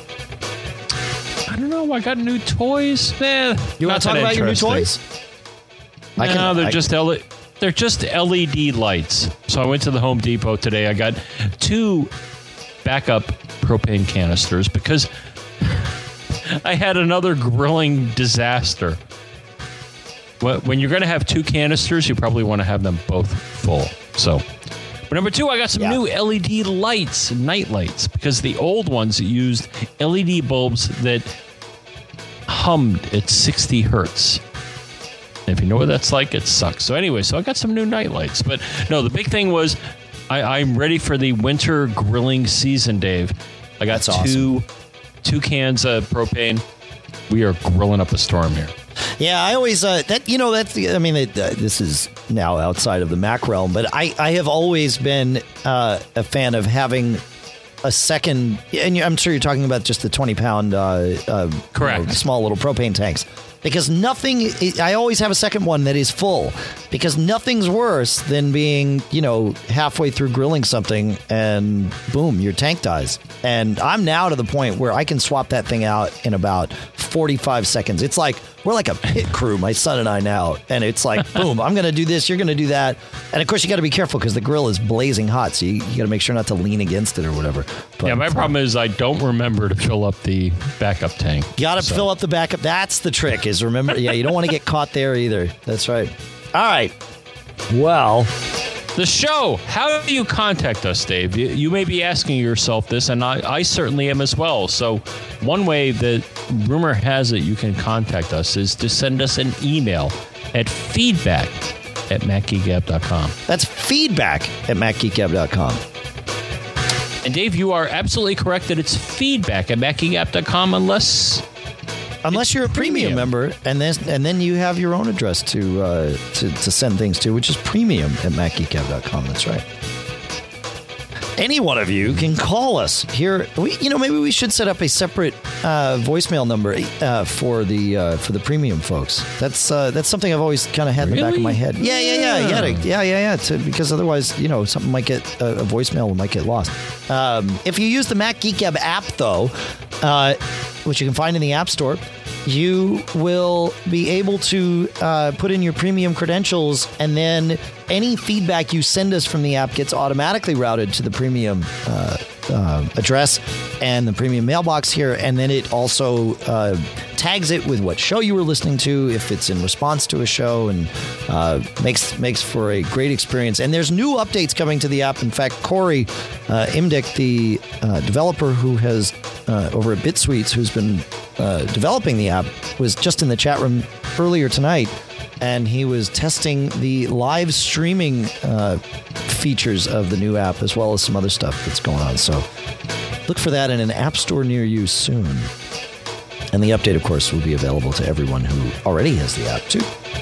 I don't know. I got new toys. Eh, you want to talk about your new toys? No, I can, they're I, just L- they're just L E D lights. So I went to the Home Depot today. I got two backup propane canisters because I had another grilling disaster. When you're going to have two canisters, you probably want to have them both full. So. But number two, I got some yeah. new L E D lights, night lights, because the old ones used L E D bulbs that hummed at sixty hertz. And if you know what that's like, it sucks. So anyway, so I got some new night lights. But no, the big thing was I, I'm ready for the winter grilling season, Dave. I got that's two awesome. two cans of propane. We are grilling up a storm here. Yeah, I always uh, that you know that's the I mean it, uh, this is now outside of the Mac realm, but I, I have always been uh, a fan of having a second, and I'm sure you're talking about just the twenty pound, uh, uh, correct, you know, small little propane tanks. Because nothing, I always have a second one that is full, because nothing's worse than being, you know, halfway through grilling something and boom, your tank dies. And I'm now to the point where I can swap that thing out in about forty-five seconds. It's like we're like a pit crew, my son and I now. And it's like, boom, I'm going to do this. You're going to do that. And of course, you got to be careful because the grill is blazing hot. So you, you got to make sure not to lean against it or whatever. But, yeah, my problem is I don't remember to fill up the backup tank. You got to so. fill up the backup. That's the trick is remember. Yeah, you don't want to get caught there either. That's right. All right. Well, the show. How do you contact us, Dave? You, you may be asking yourself this, and I, I certainly am as well. So one way that rumor has it you can contact us is to send us an email at feedback at mac geek gab dot com. That's feedback at mac geek gab dot com. And Dave, you are absolutely correct that it's feedback at mac geek gab dot com unless... Unless you're a premium, premium member, and then and then you have your own address to uh, to to send things to, which is premium at mac geek gab dot com. That's right. Any one of you can call us here. We, you know, maybe we should set up a separate uh, voicemail number uh, for the uh, for the premium folks. That's uh, that's something I've always kind of had in the back of my head. Yeah, yeah, yeah, yeah, yeah, yeah, yeah. yeah to, because otherwise, you know, something might get a, a voicemail might get lost. Um, if you use the Mac Geek Gab app, though. Uh, which you can find in the App Store, you will be able to uh, put in your premium credentials, and then any feedback you send us from the app gets automatically routed to the premium uh, uh, address and the premium mailbox here, and then it also uh, tags it with what show you were listening to, if it's in response to a show, and uh, makes makes for a great experience. And there's new updates coming to the app. In fact, Corey uh, Imdick, the uh, developer who has uh, over at BitSweets, who's been uh, developing the app, was just in the chat room earlier tonight, and he was testing the live streaming uh, features of the new app, as well as some other stuff that's going on. So look for that in an app store near you soon. And the update, of course, will be available to everyone who already has the app, too.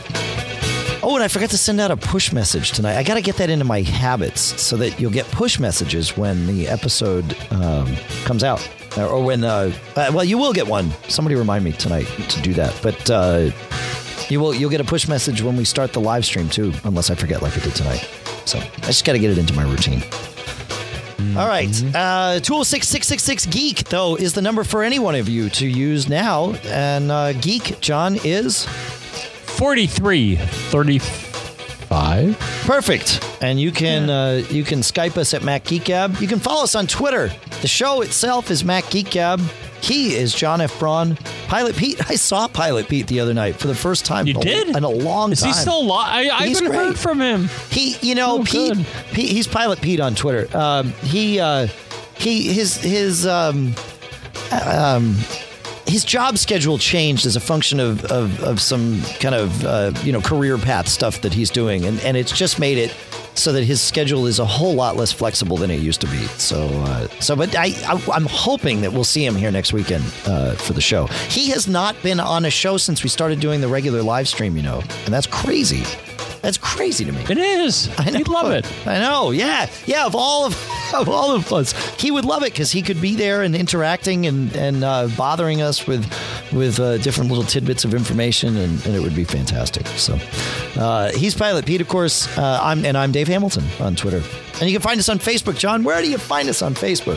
Oh, and I forgot to send out a push message tonight. I got to get that into my habits so that you'll get push messages when the episode um, comes out. Or when, uh, uh, well, you will get one. Somebody remind me tonight to do that. But uh, you will, you'll get a push message when we start the live stream, too, unless I forget like I did tonight. So I just got to get it into my routine. All right. Uh, two oh six, six six six, GEEK, though, is the number for any one of you to use now. And uh, GEEK, John, is? forty-three thirty-five. Perfect. And you can yeah. uh, you can Skype us at Mac Geek Gab. You can follow us on Twitter. The show itself is Mac Geek Gab. He is John F. Braun. Pilot Pete. I saw Pilot Pete the other night for the first time. You in did? A, in a long is time. Is he still alive? I, I haven't great. heard from him. He, you know, oh, Pete, Pete. He's Pilot Pete on Twitter. Um, he, uh, he, his, his, um, um, his job schedule changed as a function of, of, of some kind of, uh, you know, career path stuff that he's doing. And, and it's just made it so that his schedule is a whole lot less flexible than it used to be. So, uh, so, but I, I, I'm hoping that we'll see him here next weekend uh, for the show. He has not been on a show since we started doing the regular live stream, you know, and that's crazy. That's crazy to me. It is. I know. He'd love it. I know. Yeah. Yeah. Of all of, of all of us, he would love it because he could be there and interacting and, and uh, bothering us with with uh, different little tidbits of information, and, and it would be fantastic. So uh, he's Pilot Pete, of course. Uh, I'm and I'm Dave Hamilton on Twitter. And you can find us on Facebook. John, where do you find us on Facebook?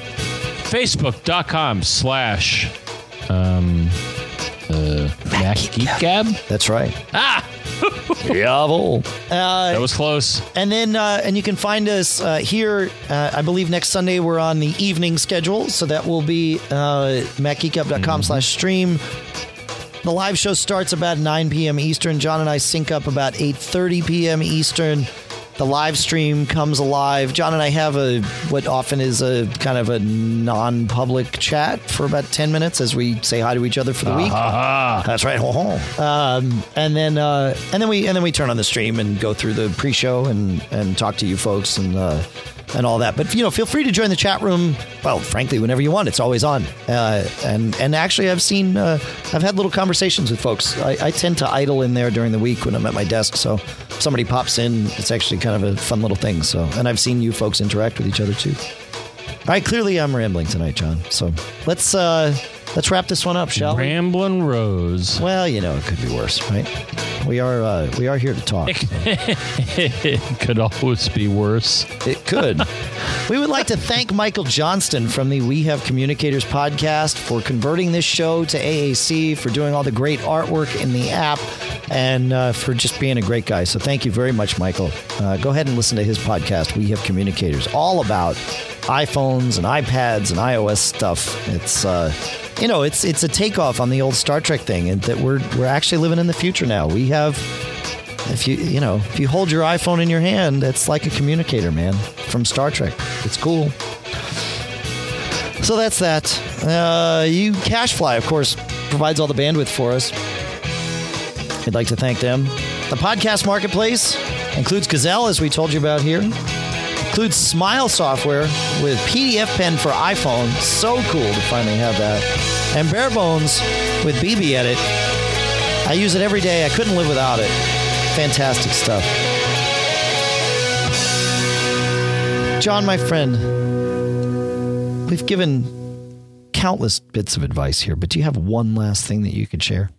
Facebook.com slash um, uh, Mac Geek Gab. That's right. Ah! Bravo. Uh, that was close. And then, uh, and you can find us uh, here. Uh, I believe next Sunday we're on the evening schedule, so that will be uh, mac geek gab dot com slash stream. The live show starts about nine p.m. Eastern. John and I sync up about eight thirty p.m. Eastern. The live stream comes alive. John and I have a what often is a kind of a non-public chat for about ten minutes as we say hi to each other for the week. Uh-huh. That's right. Um, and then uh, and then we and then we turn on the stream and go through the pre-show and, and talk to you folks and uh, and all that. But you know, feel free to join the chat room. Well, frankly, whenever you want, it's always on. Uh, and and actually, I've seen uh, I've had little conversations with folks. I, I tend to idle in there during the week when I'm at my desk. So if somebody pops in, it's actually kind of a fun little thing. So, and I've seen you folks interact with each other too. All right, clearly I'm rambling tonight, John. So let's uh, let's wrap this one up, shall we? Ramblin' Rose. Well, you know, it could be worse, right? We are uh, we are here to talk. It could always be worse. It could. We would like to thank Michael Johnston from the We Have Communicators podcast for converting this show to A A C, for doing all the great artwork in the app, and uh, for just being a great guy. So thank you very much, Michael. Uh, go ahead and listen to his podcast, We Have Communicators, all about iPhones and iPads and iOS stuff. It's uh, you know, it's it's a takeoff on the old Star Trek thing, and that we're we're actually living in the future now. We have, if you you know, if you hold your iPhone in your hand, it's like a communicator, man, from Star Trek. It's cool. So that's that. Uh, you CacheFly, of course, provides all the bandwidth for us. We'd like to thank them. The podcast marketplace includes Gazelle, as we told you about here. Includes Smile software with P D F Pen for iPhone. So cool to finally have that. And Bare Bones with B B Edit. I use it every day. I couldn't live without it. Fantastic stuff. John, my friend, we've given countless bits of advice here, but do you have one last thing that you could share?